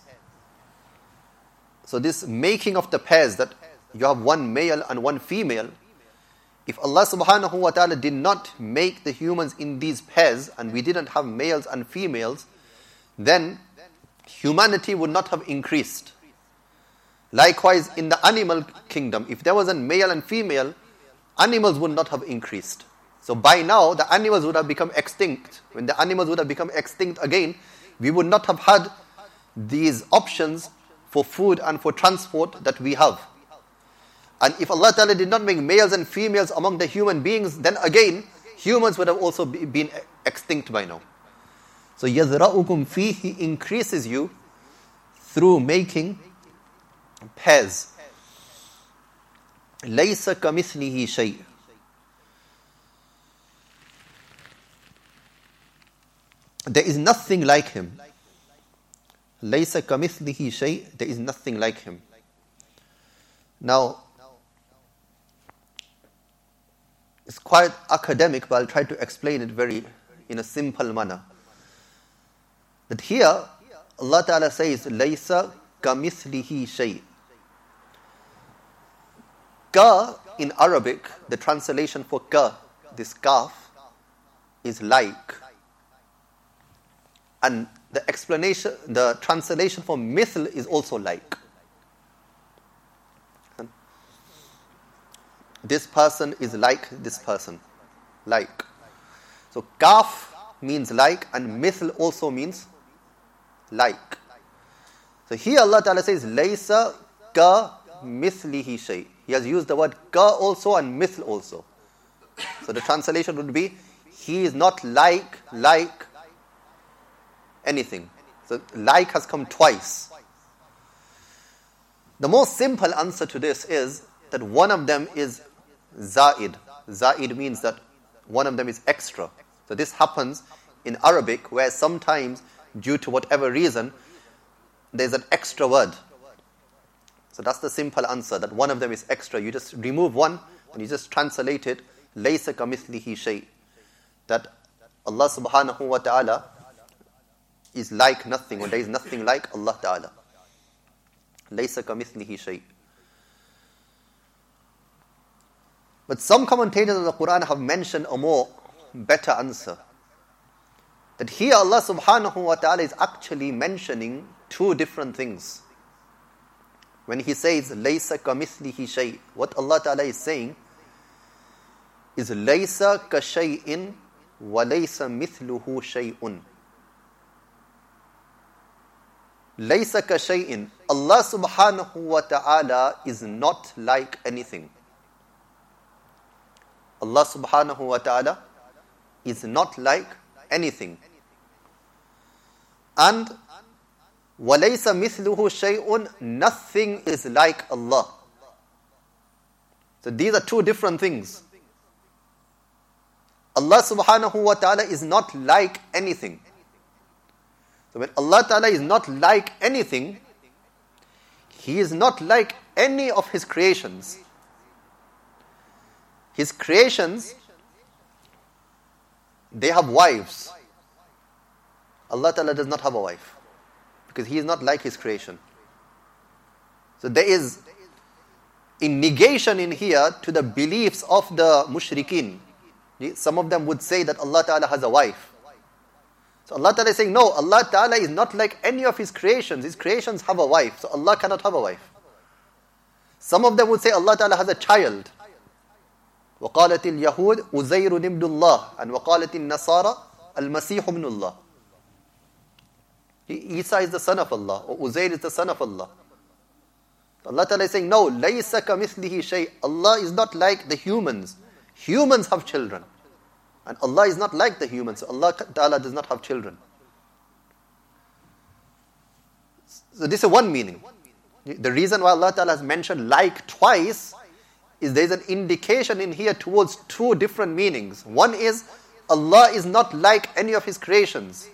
So this making of the pairs, that you have one male and one female, if Allah subhanahu wa ta'ala did not make the humans in these pairs and we didn't have males and females, then humanity would not have increased. Likewise, in the animal kingdom, if there was a male and female, animals would not have increased. So by now, the animals would have become extinct. When the animals would have become extinct again, we would not have had these options for food and for transport that we have. And if Allah Ta'ala did not make males and females among the human beings, then again, humans would have also be, been extinct by now. So يَذْرَأُكُمْ فِيهِ, He increases you through making pairs. لَيْسَ كَمِثْلِهِ شَيْءٍ, there is nothing like Him. لَيْسَ كَمِثْلِهِ شَيْءٍ, there is nothing like Him. Now, it's quite academic, but I'll try to explain it very in a simple manner. That here, Allah Ta'ala says, لَيْسَ كَمِثْلِهِ شَيْءٍ. Ka in Arabic, the translation for ka, this kaf, is like. And the explanation, the translation for mithl is also like. This person is like this person. Like. So kaf means like, and mithl also means like. So here Allah Ta'ala says, Laysa ka mithlihi shay. He has used the word ka also and mithl also. So the translation would be, He is not like, like anything. So like has come twice. The most simple answer to this is that one of them is Za'id. Za'id means that one of them is extra. So this happens in Arabic, where sometimes, due to whatever reason, there's an extra word. So that's the simple answer, that one of them is extra. You just remove one and you just translate it, Laysa kamithlihi shay. That Allah subhanahu wa ta'ala is like nothing, or there is nothing like Allah ta'ala. Laysa kamithlihi shay. But some commentators of the Quran have mentioned a more better answer. That here Allah subhanahu wa ta'ala is actually mentioning two different things. When He says, لَيْسَ كَمِثْلِهِ شَيْءٍ, what Allah ta'ala is saying is, لَيْسَ كَشَيْءٍ وَلَيْسَ مِثْلُهُ شَيْءٌ. لَيْسَ كَشَيْءٍ, Allah subhanahu wa ta'ala is not like anything. Allah subhanahu wa ta'ala is not like anything. And وَلَيْسَ مِثْلُهُ شَيْءٌ, nothing is like Allah. So these are two different things. Allah subhanahu wa ta'ala is not like anything. So when Allah ta'ala is not like anything, He is not like any of His creations. His creations, they have wives. Allah ta'ala does not have a wife, because He is not like His creation. So there is a negation in here to the beliefs of the mushrikeen. Some of them would say that Allah ta'ala has a wife. So Allah ta'ala is saying, no, Allah ta'ala is not like any of His creations. His creations have a wife, so Allah cannot have a wife. Some of them would say Allah ta'ala has a child. وَقَالَتِ الْيَهُودُ أُزَيْرٌ ابْنُ اللَّهِ, and وَقَالَتِ النَّصَارَى الْمَسِيحُ ابْنُ اللَّهِ. Isa is the son of Allah, or Uzair is the son of Allah. Allah Ta'ala is saying, no, لَيْسَ كَمِثْلِهِ شَيْءٍ. Allah is not like the humans. Humans have children. And Allah is not like the humans. So Allah Ta'ala does not have children. So this is one meaning. The reason why Allah Ta'ala has mentioned like twice is there is an indication in here towards two different meanings. One is, Allah is not like any of His creations.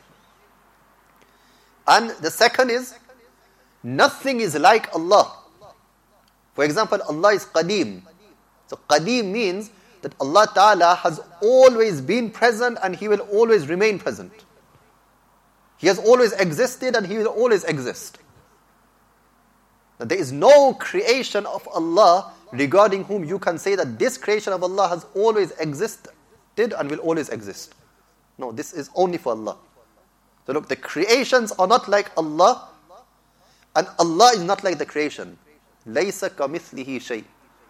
And the second is, nothing is like Allah. For example, Allah is Qadim. So Qadim means that Allah Ta'ala has always been present and He will always remain present. He has always existed and He will always exist. Now, there is no creation of Allah regarding whom you can say that this creation of Allah has always existed and will always exist. No, this is only for Allah. So look, the creations are not like Allah, and Allah is not like the creation. لَيْسَ كَمِثْلِهِ شَيْءٍ.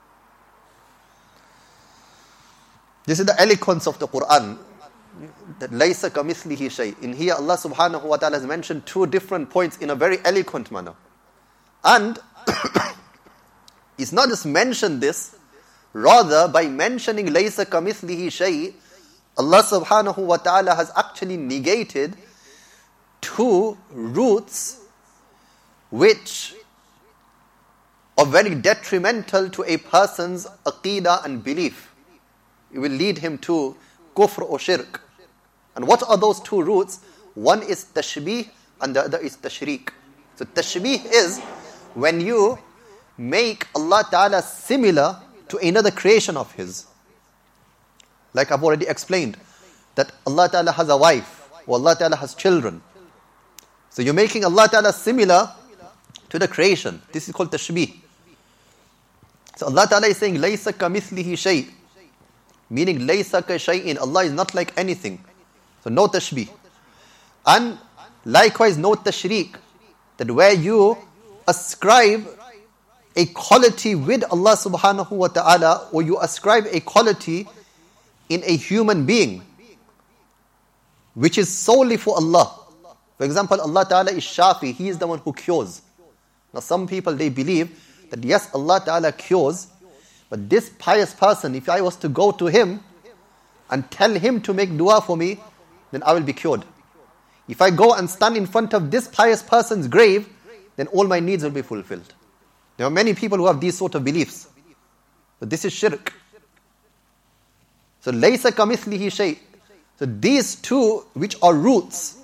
This is the eloquence of the Quran. That لَيْسَ كَمِثْلِهِ شَيْءٍ. In here Allah subhanahu wa ta'ala has mentioned two different points in a very eloquent manner. And it's not just mentioned this, rather by mentioning لَيْسَ كَمِثْلِهِ شَيْءٍ, Allah subhanahu wa ta'ala has actually negated two roots which are very detrimental to a person's aqeedah and belief. It will lead him to kufr or shirk. And what are those two roots? One is tashbih and the other is tashriq. So tashbih is when you make Allah Ta'ala similar to another creation of His. Like I've already explained, that Allah Ta'ala has a wife, or Allah Ta'ala has children. So you're making Allah Ta'ala similar to the creation. This is called tashbih. So Allah Ta'ala is saying, لَيْسَ كَمِثْلِهِ شَيْءٍ, meaning لَيْسَ كَشَيْءٍ, Allah is not like anything. So no tashbih. And likewise no tashriq, that where you ascribe a quality with Allah subhanahu wa ta'ala, or you ascribe a quality in a human being which is solely for Allah. For example, Allah Ta'ala is Shafi, He is the one who cures. Now some people, they believe that yes, Allah Ta'ala cures, but this pious person, if I was to go to him and tell him to make dua for me, then I will be cured. If I go and stand in front of this pious person's grave, then all my needs will be fulfilled. There are many people who have these sort of beliefs. But this is shirk. So, لَيْسَ كَمِثْلِهِ شَيْءٍ. So these two, which are roots,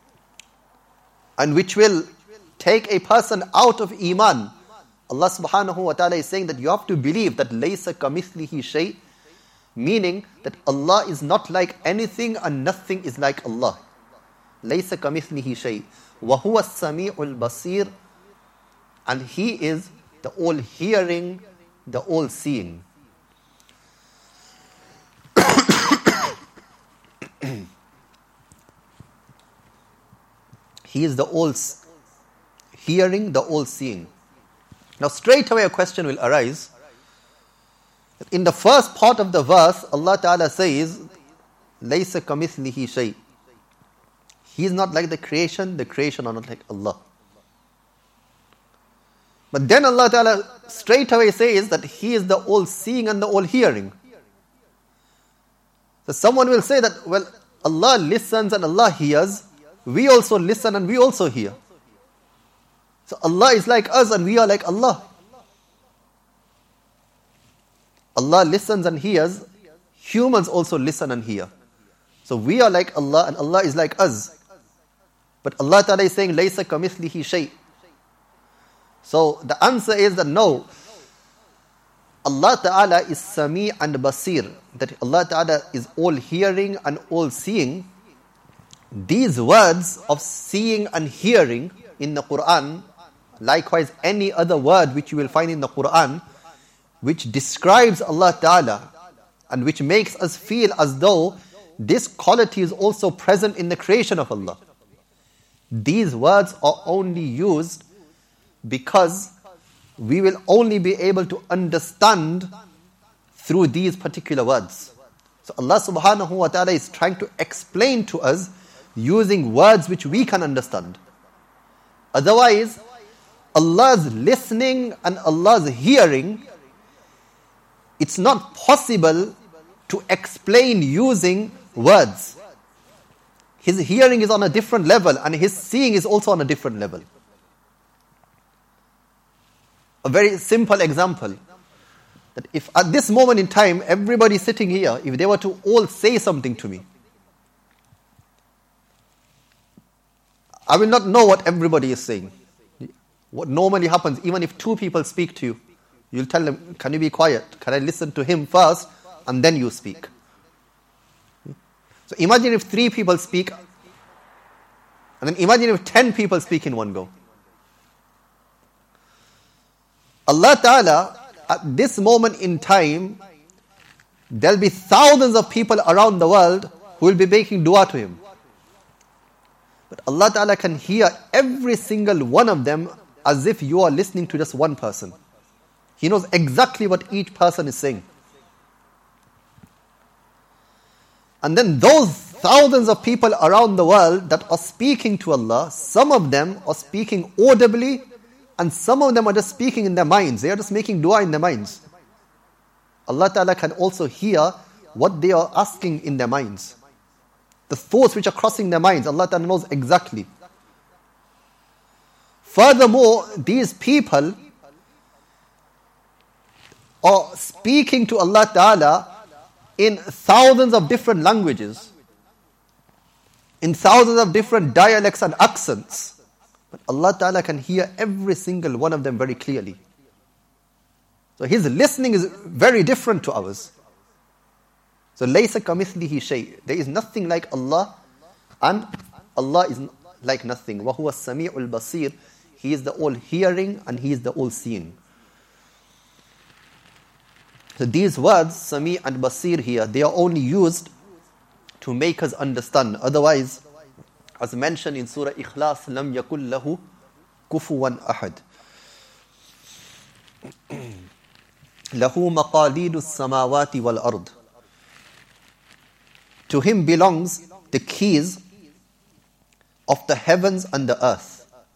and which will take a person out of Iman, Allah subhanahu wa ta'ala is saying that you have to believe that لَيْسَ كَمِثْلِهِ شَيْءٍ, meaning that Allah is not like anything and nothing is like Allah. لَيْسَ كَمِثْلِهِ شَيْءٍ وَهُوَ السَّمِيعُ الْبَصِيرُ, and He is the all-hearing, the all-seeing. He is the all hearing, the all seeing. Now straight away a question will arise. In the first part of the verse, Allah Ta'ala says, لَيْسَ كَمِثْلِهِ شَيْءٍ. He is not like the creation, the creation are not like Allah. But then Allah Ta'ala straight away says that He is the all seeing and the all hearing. So someone will say that, well, Allah listens and Allah hears. We also listen and we also hear. So Allah is like us and we are like Allah. Allah listens and hears. Humans also listen and hear. So we are like Allah and Allah is like us. But Allah Ta'ala is saying, لَيْسَ كَمِثْلِهِ شَيْءٍ. So the answer is that no. Allah Ta'ala is Sami and Basir. That Allah Ta'ala is all hearing and all seeing. These words of seeing and hearing in the Quran, likewise any other word which you will find in the Quran, which describes Allah Ta'ala and which makes us feel as though this quality is also present in the creation of Allah. These words are only used because we will only be able to understand through these particular words. So Allah subhanahu wa ta'ala is trying to explain to us using words which we can understand. Otherwise, Allah's listening and Allah's hearing, it's not possible to explain using words. His hearing is on a different level and His seeing is also on a different level. A very simple example, that if at this moment in time, everybody sitting here, if they were to all say something to me, I will not know what everybody is saying. What normally happens, even if two people speak to you, you'll tell them, can you be quiet? Can I listen to him first and then you speak? So imagine if three people speak, and then imagine if ten people speak in one go. Allah Ta'ala, at this moment in time, there'll be thousands of people around the world who will be making dua to Him. But Allah Ta'ala can hear every single one of them as if you are listening to just one person. He knows exactly what each person is saying. And then those thousands of people around the world that are speaking to Allah, some of them are speaking audibly and some of them are just speaking in their minds. They are just making dua in their minds. Allah Ta'ala can also hear what they are asking in their minds. The thoughts which are crossing their minds, Allah Ta'ala knows exactly. Furthermore, these people are speaking to Allah Ta'ala in thousands of different languages, in thousands of different dialects and accents. But Allah Ta'ala can hear every single one of them very clearly. So His listening is very different to ours. So لَيْسَ كَمِثْلِهِ شَيْءٍ. There is nothing like Allah, and Allah is like nothing. وَهُوَ السَّمِيعُ الْبَصِيرُ. He is the all-hearing and He is the all-seeing. So these words, Sami and Basir here, they are only used to make us understand. Otherwise, as mentioned in Surah Ikhlas, لَمْ يَكُلْ لَهُ كُفُوًا أَحَدٍ. لَهُ مَقَالِيدُ السَّمَاوَاتِ وَالْأَرْضِ. To Him belongs the keys of the heavens and the earth.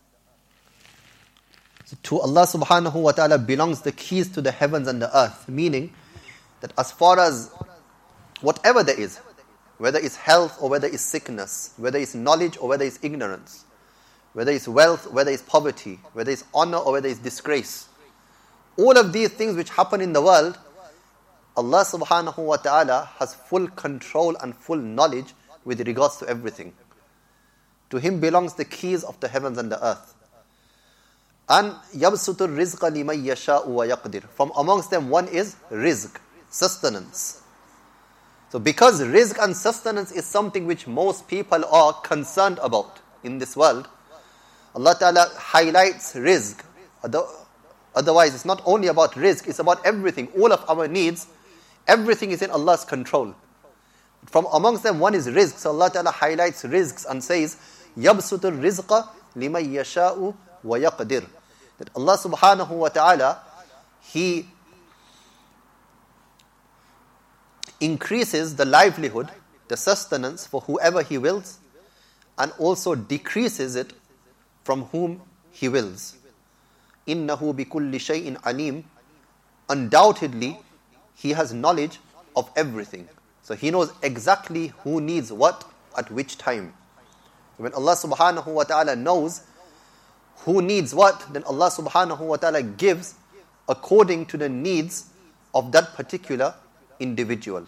So to Allah subhanahu wa ta'ala belongs the keys to the heavens and the earth, meaning that as far as whatever there is, whether it's health or whether it's sickness, whether it's knowledge or whether it's ignorance, whether it's wealth, whether it's poverty, whether it's honor or whether it's disgrace, all of these things which happen in the world, Allah subhanahu wa ta'ala has full control and full knowledge with regards to everything. To Him belongs the keys of the heavens and the earth. And يَبْسُطُ الرِّزْقَ لِمَنْ يَشَاءُ وَيَقْدِرُ. From amongst them one is rizq, sustenance. So because rizq and sustenance is something which most people are concerned about in this world, Allah Ta'ala highlights rizq. Otherwise, it's not only about rizq, it's about everything. All of our needs, everything is in Allah's control. From amongst them one is rizq. So Allah Ta'ala highlights rizqs and says, يَبْسُطُ الرِّزْقَ لِمَنْ يَشَاءُ وَيَقْدِرُ. That Allah subhanahu wa ta'ala, He increases the livelihood, the sustenance for whoever He wills, and also decreases it from whom He wills. إِنَّهُ بِكُلِّ شَيْءٍ عَلِيمٍ. Undoubtedly, He has knowledge of everything. So He knows exactly who needs what at which time. When Allah subhanahu wa ta'ala knows who needs what, then Allah subhanahu wa ta'ala gives according to the needs of that particular individual.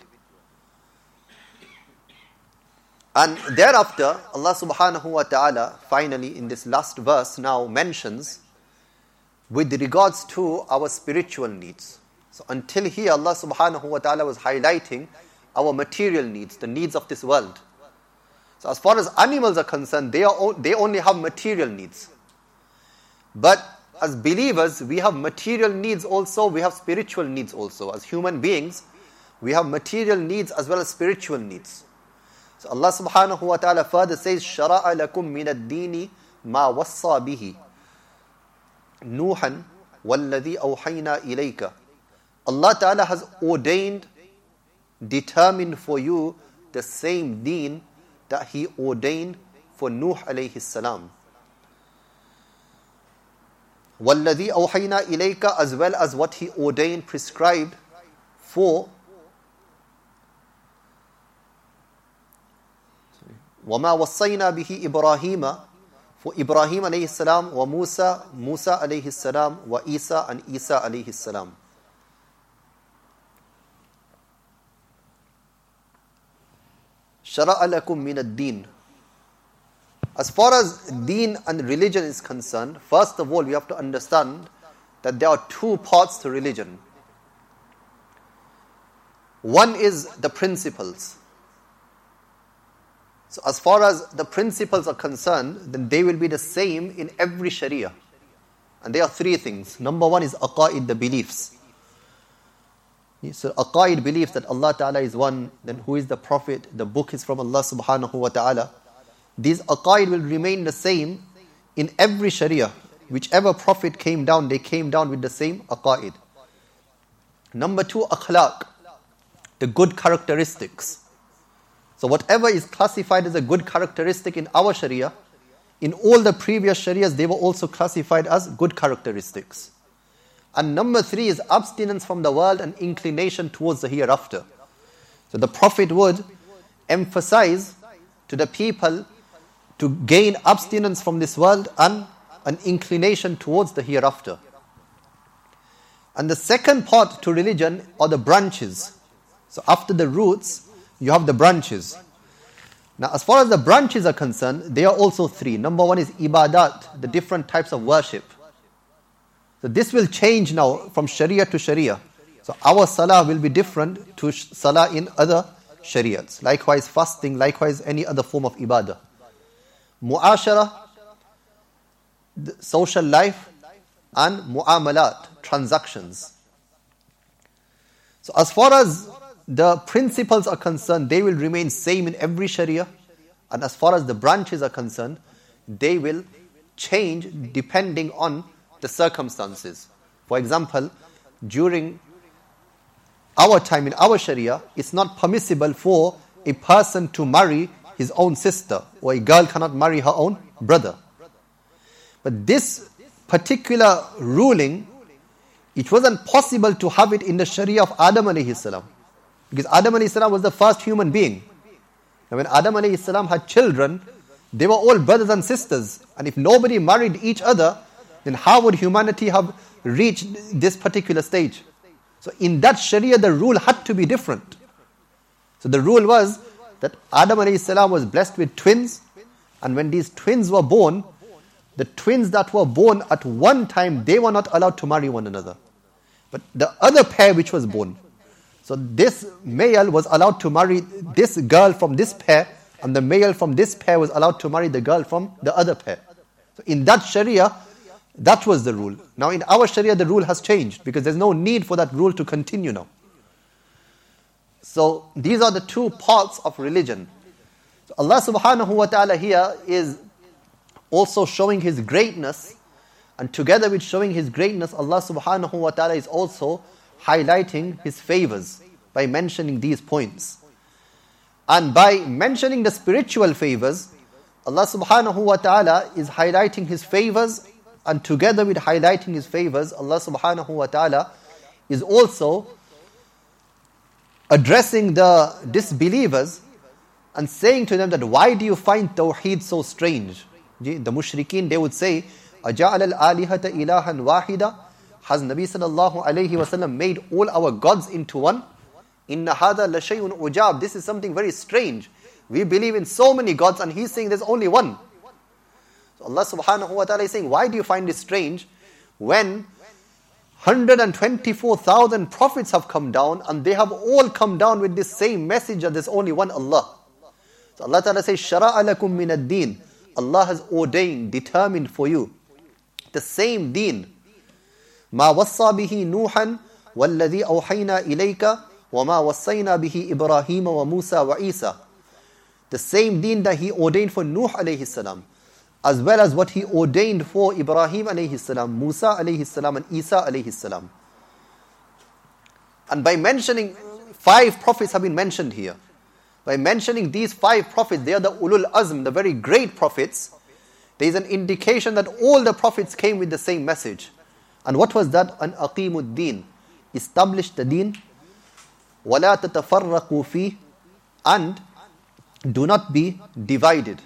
And thereafter, Allah subhanahu wa ta'ala finally in this last verse now mentions with regards to our spiritual needs. So until here, Allah subhanahu wa ta'ala was highlighting our material needs, the needs of this world. So as far as animals are concerned, they are they only have material needs. But as believers, we have material needs also, we have spiritual needs also. As human beings, we have material needs as well as spiritual needs. So Allah subhanahu wa ta'ala further says, شَرَعَ لَكُم مِّنَ الدِّينِ مَا وَصَّى بِهِ نُوحًا وَالَّذِي أَوْحَيْنَا إِلَيْكَ. Allah ta'ala has ordained, determined for you the same deen that He ordained for Nuh alayhi salam. وَالَّذِي أَوْحَيْنَا إِلَيْكَ, as well as what He ordained, prescribed for وَمَا وَصَّيْنَا بِهِ إِبْرَاهِيمَ, for Ibrahim alayhi salam, wa Musa, Musa alayhi salam, wa Isa and Isa alayhi salam. شَرَعَ لَكُم مِّنَ الدِّينِ. As far as deen and religion is concerned, first of all we have to understand that there are two parts to religion. One is the principles. So as far as the principles are concerned, then they will be the same in every sharia. And there are three things. Number one is aqaid, the beliefs. So aqaid believes that Allah Ta'ala is one, then who is the Prophet, the book is from Allah Subhanahu wa Ta'ala. These aqaid will remain the same in every sharia. Whichever Prophet came down, they came down with the same aqaid. Number two, akhlaq, the good characteristics. So whatever is classified as a good characteristic in our sharia, in all the previous sharias, they were also classified as good characteristics. And number three is abstinence from the world and inclination towards the hereafter. So the Prophet would emphasize to the people to gain abstinence from this world and an inclination towards the hereafter. And the second part to religion are the branches. So after the roots, you have the branches. Now as far as the branches are concerned, they are also three. Number one is ibadat, the different types of worship. So this will change now from sharia to sharia. So our salah will be different to salah in other shariats. Likewise fasting, likewise any other form of ibadah. Mu'ashara, social life, and mu'amalat, transactions. So as far as the principles are concerned, they will remain same in every sharia. And as far as the branches are concerned, they will change depending on the circumstances. For example, during our time in our sharia, it's not permissible for a person to marry his own sister, or a girl cannot marry her own brother. But this particular ruling, it wasn't possible to have it in the sharia of Adam alayhi salam. Because Adam alayhi salam was the first human being. Now when Adam alayhi salam had children, they were all brothers and sisters. And if nobody married each other, then how would humanity have reached this particular stage? So in that sharia, the rule had to be different. So the rule was that Adam alayhi salam was blessed with twins. And when these twins were born, the twins that were born at one time, they were not allowed to marry one another. But the other pair which was born, so this male was allowed to marry this girl from this pair, and the male from this pair was allowed to marry the girl from the other pair. So in that sharia, that was the rule. Now in our sharia, the rule has changed because there's no need for that rule to continue now. So these are the two parts of religion. So Allah subhanahu wa ta'ala here is also showing His greatness, and together with showing His greatness, Allah subhanahu wa ta'ala is also highlighting His favors by mentioning these points. And by mentioning the spiritual favors, Allah subhanahu wa ta'ala is highlighting His favors, and together with highlighting His favors, Allah subhanahu wa ta'ala is also addressing the disbelievers and saying to them that why do you find Tawheed so strange? The mushrikeen, they would say, أَجَعَلَ الْآلِهَةَ إِلَهًا وَاحِدًا? Has Nabi sallallahu alayhi wa sallam made all our gods into one? إِنَّ هَذَا لَشَيْءٌ عُجَابٌ. This is something very strange. We believe in so many gods and he's saying there's only one. So Allah subhanahu wa ta'ala is saying, why do you find this strange when one hundred twenty-four thousand prophets have come down and they have all come down with this same message that there's only one Allah. So Allah ta'ala says, شَرَعَ لَكُم مِّنَ الدِّينِ. Allah has ordained, determined for you the same deen. مَا وَصَّى بِهِ نُوحًا وَالَّذِي أَوْحَيْنَا إِلَيْكَ وَمَا وَصَّيْنَا بِهِ إِبْرَاهِيمَ وَمُوسَى وَعِيسَى. The same deen that He ordained for Nuh alayhi salam, as well as what He ordained for Ibrahim alayhi salam, Musa alayhi salam, and Isa alayhi salam. And by mentioning, five prophets have been mentioned here. By mentioning these five prophets, they are the ulul azm, the very great prophets. There is an indication that all the prophets came with the same message. And what was that? An aqimud deen. Establish the deen. وَلَا تَتَفَرَّقُوا فِيهِ. And do not be divided.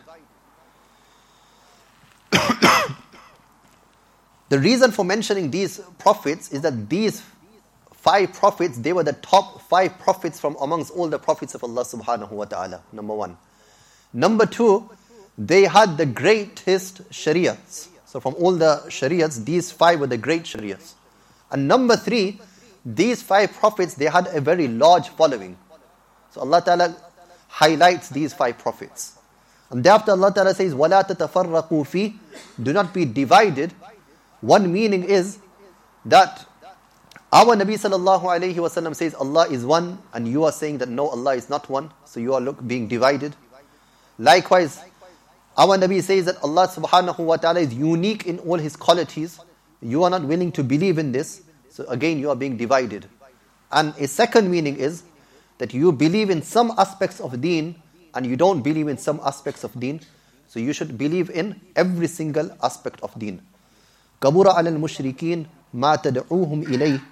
The reason for mentioning these prophets is that these five prophets, they were the top five prophets from amongst all the prophets of Allah subhanahu wa ta'ala. Number one. Number two, they had the greatest shariats. So from all the shariats, these five were the great shariats. And number three, these five prophets, they had a very large following. So Allah ta'ala highlights these five prophets. And thereafter Allah ta'ala says, وَلَا تَتَفَرَّقُوا فِيهِ. Do not be divided. One meaning is that our Nabi sallallahu alayhi wa sallam says Allah is one, and you are saying that no, Allah is not one, so you are look, being divided. Likewise, our Nabi says that Allah subhanahu wa ta'ala is unique in all His qualities. You are not willing to believe in this, so again you are being divided. And a second meaning is that you believe in some aspects of deen and you don't believe in some aspects of deen, so you should believe in every single aspect of deen. كَبُرَ عَلَى الْمُشْرِكِينَ مَا تَدْعُوهُمْ إِلَيْهِ.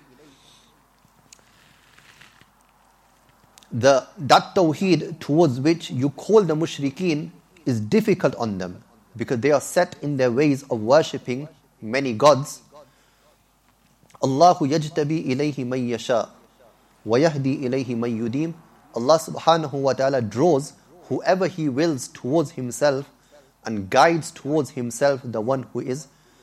The, that tawheed towards which you call the mushrikeen is difficult on them because they are set in their ways of worshipping many gods. Allahu yajtabi ilayhi man yasha wa yahdi ilayhi man yudim. Allah subhanahu wa ta'ala draws whoever He wills towards Himself and guides towards Himself the one who is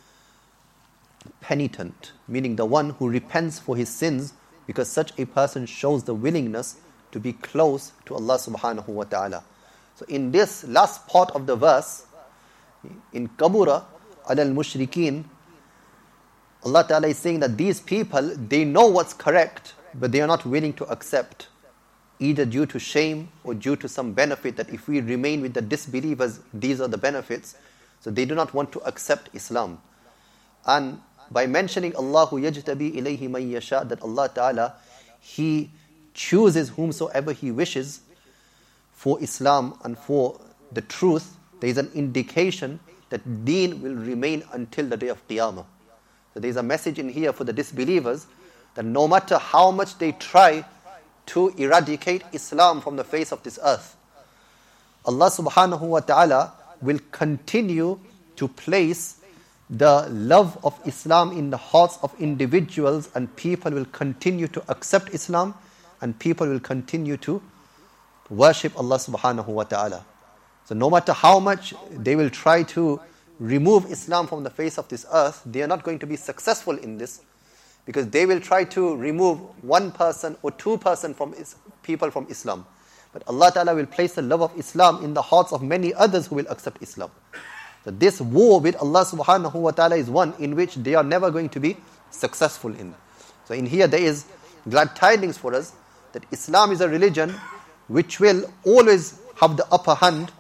penitent, meaning the one who repents for his sins, because such a person shows the willingness to be close to Allah subhanahu wa ta'ala. So in this last part of the verse, in Kabura ala al-mushrikeen, Allah ta'ala is saying that these people, they know what's correct, but they are not willing to accept, either due to shame or due to some benefit, that if we remain with the disbelievers, these are the benefits. So they do not want to accept Islam. And by mentioning Allahu yajtabi ilayhi man yasha, that Allah ta'ala, He chooses whomsoever He wishes for Islam and for the truth, there is an indication that deen will remain until the day of Qiyamah. So there is a message in here for the disbelievers that no matter how much they try to eradicate Islam from the face of this earth, Allah subhanahu wa ta'ala will continue to place the love of Islam in the hearts of individuals, and people will continue to accept Islam, and people will continue to worship Allah subhanahu wa ta'ala. So no matter how much they will try to remove Islam from the face of this earth, they are not going to be successful in this, because they will try to remove one person or two person from is, people from Islam. But Allah ta'ala will place the love of Islam in the hearts of many others who will accept Islam. So this war with Allah subhanahu wa ta'ala is one in which they are never going to be successful in. So in here there is glad tidings for us that Islam is a religion which will always have the upper hand,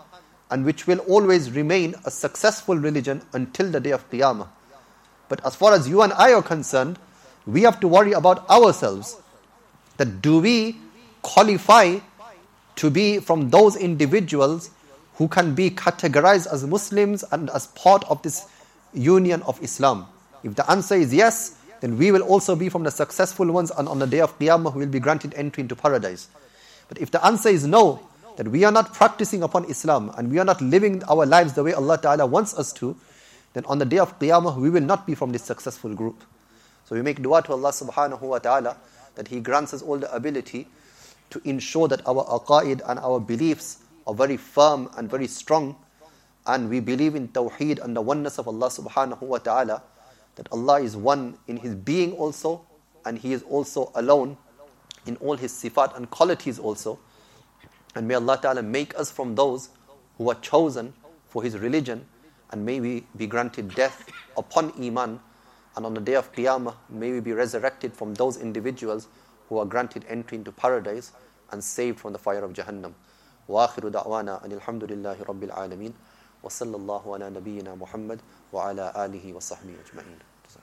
and which will always remain a successful religion until the day of Qiyamah. But as far as you and I are concerned, we have to worry about ourselves. That do we qualify to be from those individuals who can be categorized as Muslims and as part of this union of Islam? If the answer is yes, then we will also be from the successful ones, and on the day of Qiyamah we will be granted entry into paradise. But if the answer is no, that we are not practicing upon Islam and we are not living our lives the way Allah Ta'ala wants us to, then on the day of Qiyamah we will not be from this successful group. So we make dua to Allah Subhanahu wa Ta'ala that He grants us all the ability to ensure that our aqaid and our beliefs are very firm and very strong, and we believe in Tawheed and the oneness of Allah Subhanahu wa Ta'ala, that Allah is one in His being also, and He is also alone in all His sifat and qualities also. And may Allah Ta'ala make us from those who are chosen for His religion, and may we be granted death upon Iman, and on the day of Qiyamah may we be resurrected from those individuals who are granted entry into paradise and saved from the fire of Jahannam. Wa akhiru da'wana anil hamdulillahi rabbil alameen wa sallallahu ala nabiyyina Muhammad wa ala alihi wa sahbihi ajma'in.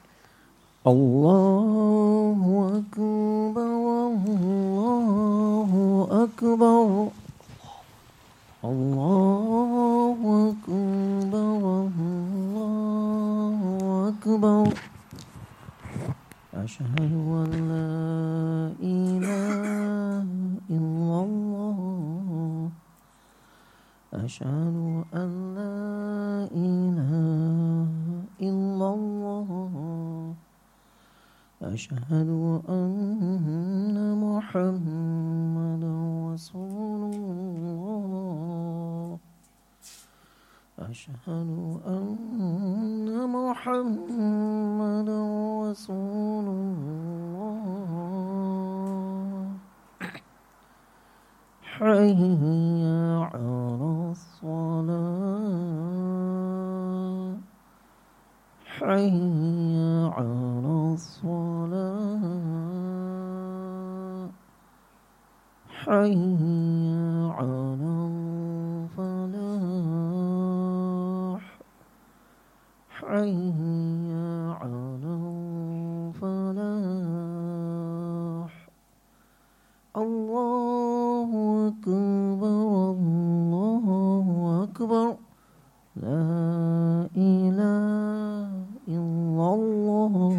Allahu Akbar, Allahu Akbar, Allahu Akbar, Allahu Akbar. Ashhadu an la ilaha illallah, Ashhadu an la ilaha illallah, Ashhadu anna Muhammadan Rasulullah, Ashhadu anna Muhammadan Rasulullah. Hayya 'ala as-salah, Hayya 'ala as-salah, Hayya 'ala al-falah, Hayya 'ala al-falah. Allahu Akbar, Allahu Akbar, La ilaha illallah.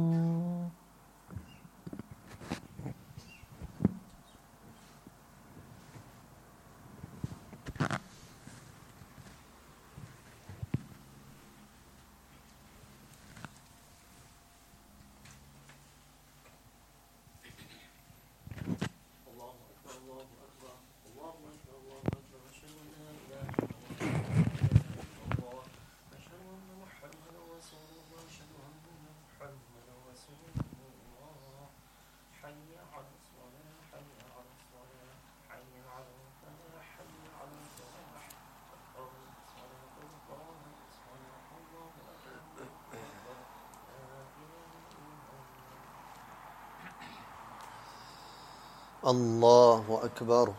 Allahu Akbar.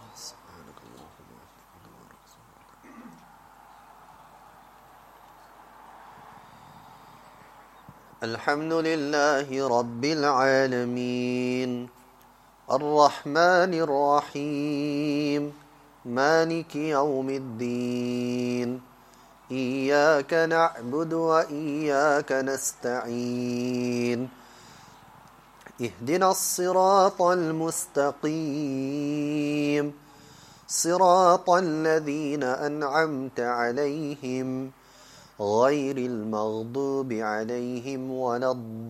Alhamdulillahi Rabbil Alameen, Ar-Rahmanir Rahim, Maliki Yawmiddin, Iyyaka na'budu wa iyyaka nasta'in, اهدنا الصراط المستقيم صراط الذين أنعمت عليهم غير المغضوب عليهم ولا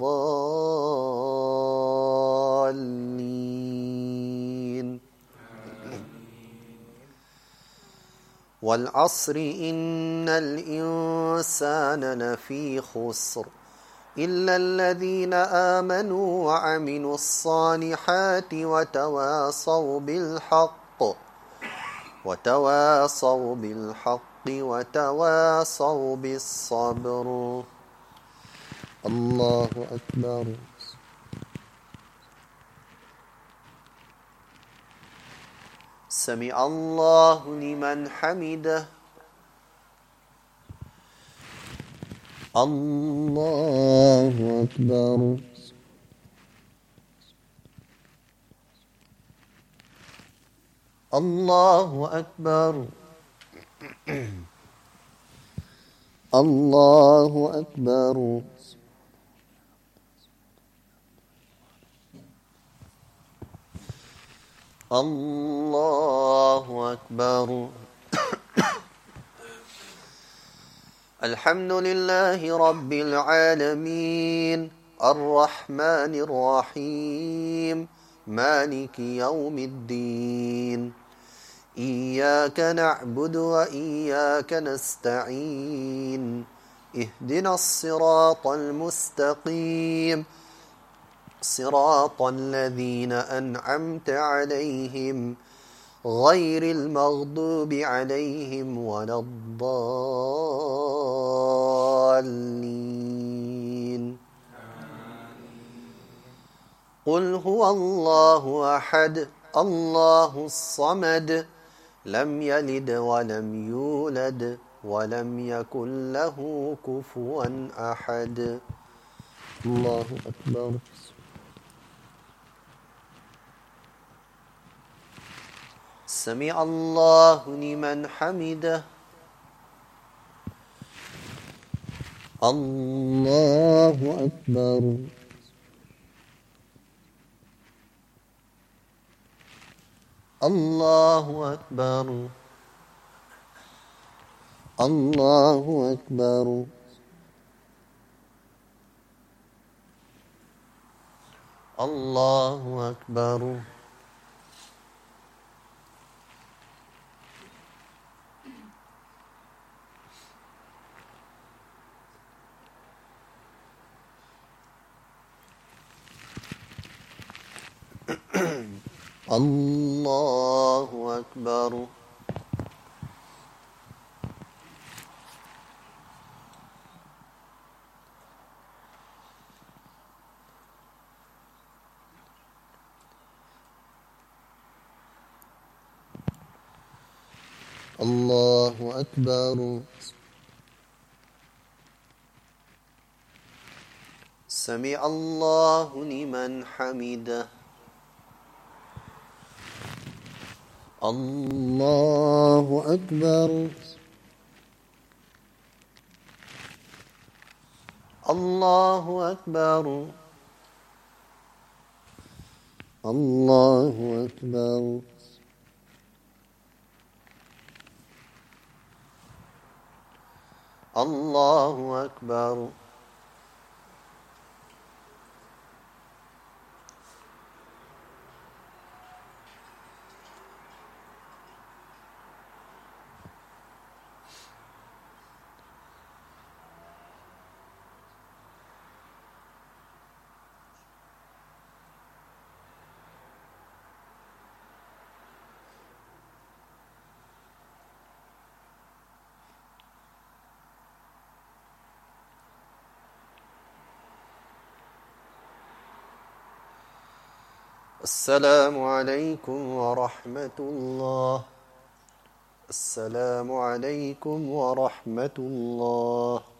الضالين. والعصر إن الإنسان لفي خسر إلا الذين آمنوا وعملوا الصالحات وتواصوا بالحق وتواصوا بالحق وتواصوا بالصبر. الله أكبر. سمع الله لمن حمده. الله أكبر. الله أكبر. الله أكبر. الله أكبر. الحمد لله رب العالمين الرحمن الرحيم مالك يوم الدين إياك نعبد وإياك نستعين اهدنا الصراط المستقيم صراط الذين أنعمت عليهم غير المغضوب عليهم ولا الضالين. قل هو الله أحد الله الصمد لم يلد ولم يولد ولم يكن له كفوا أحد. الله أكبر. سمع الله لمن حمده. الله أكبر. الله أكبر. الله أكبر. الله أكبر. الله أكبر. الله أكبر. سمع الله لمن حمده. الله أكبر. الله أكبر. الله أكبر. الله أكبر. السلام عليكم ورحمة الله. السلام عليكم ورحمة الله.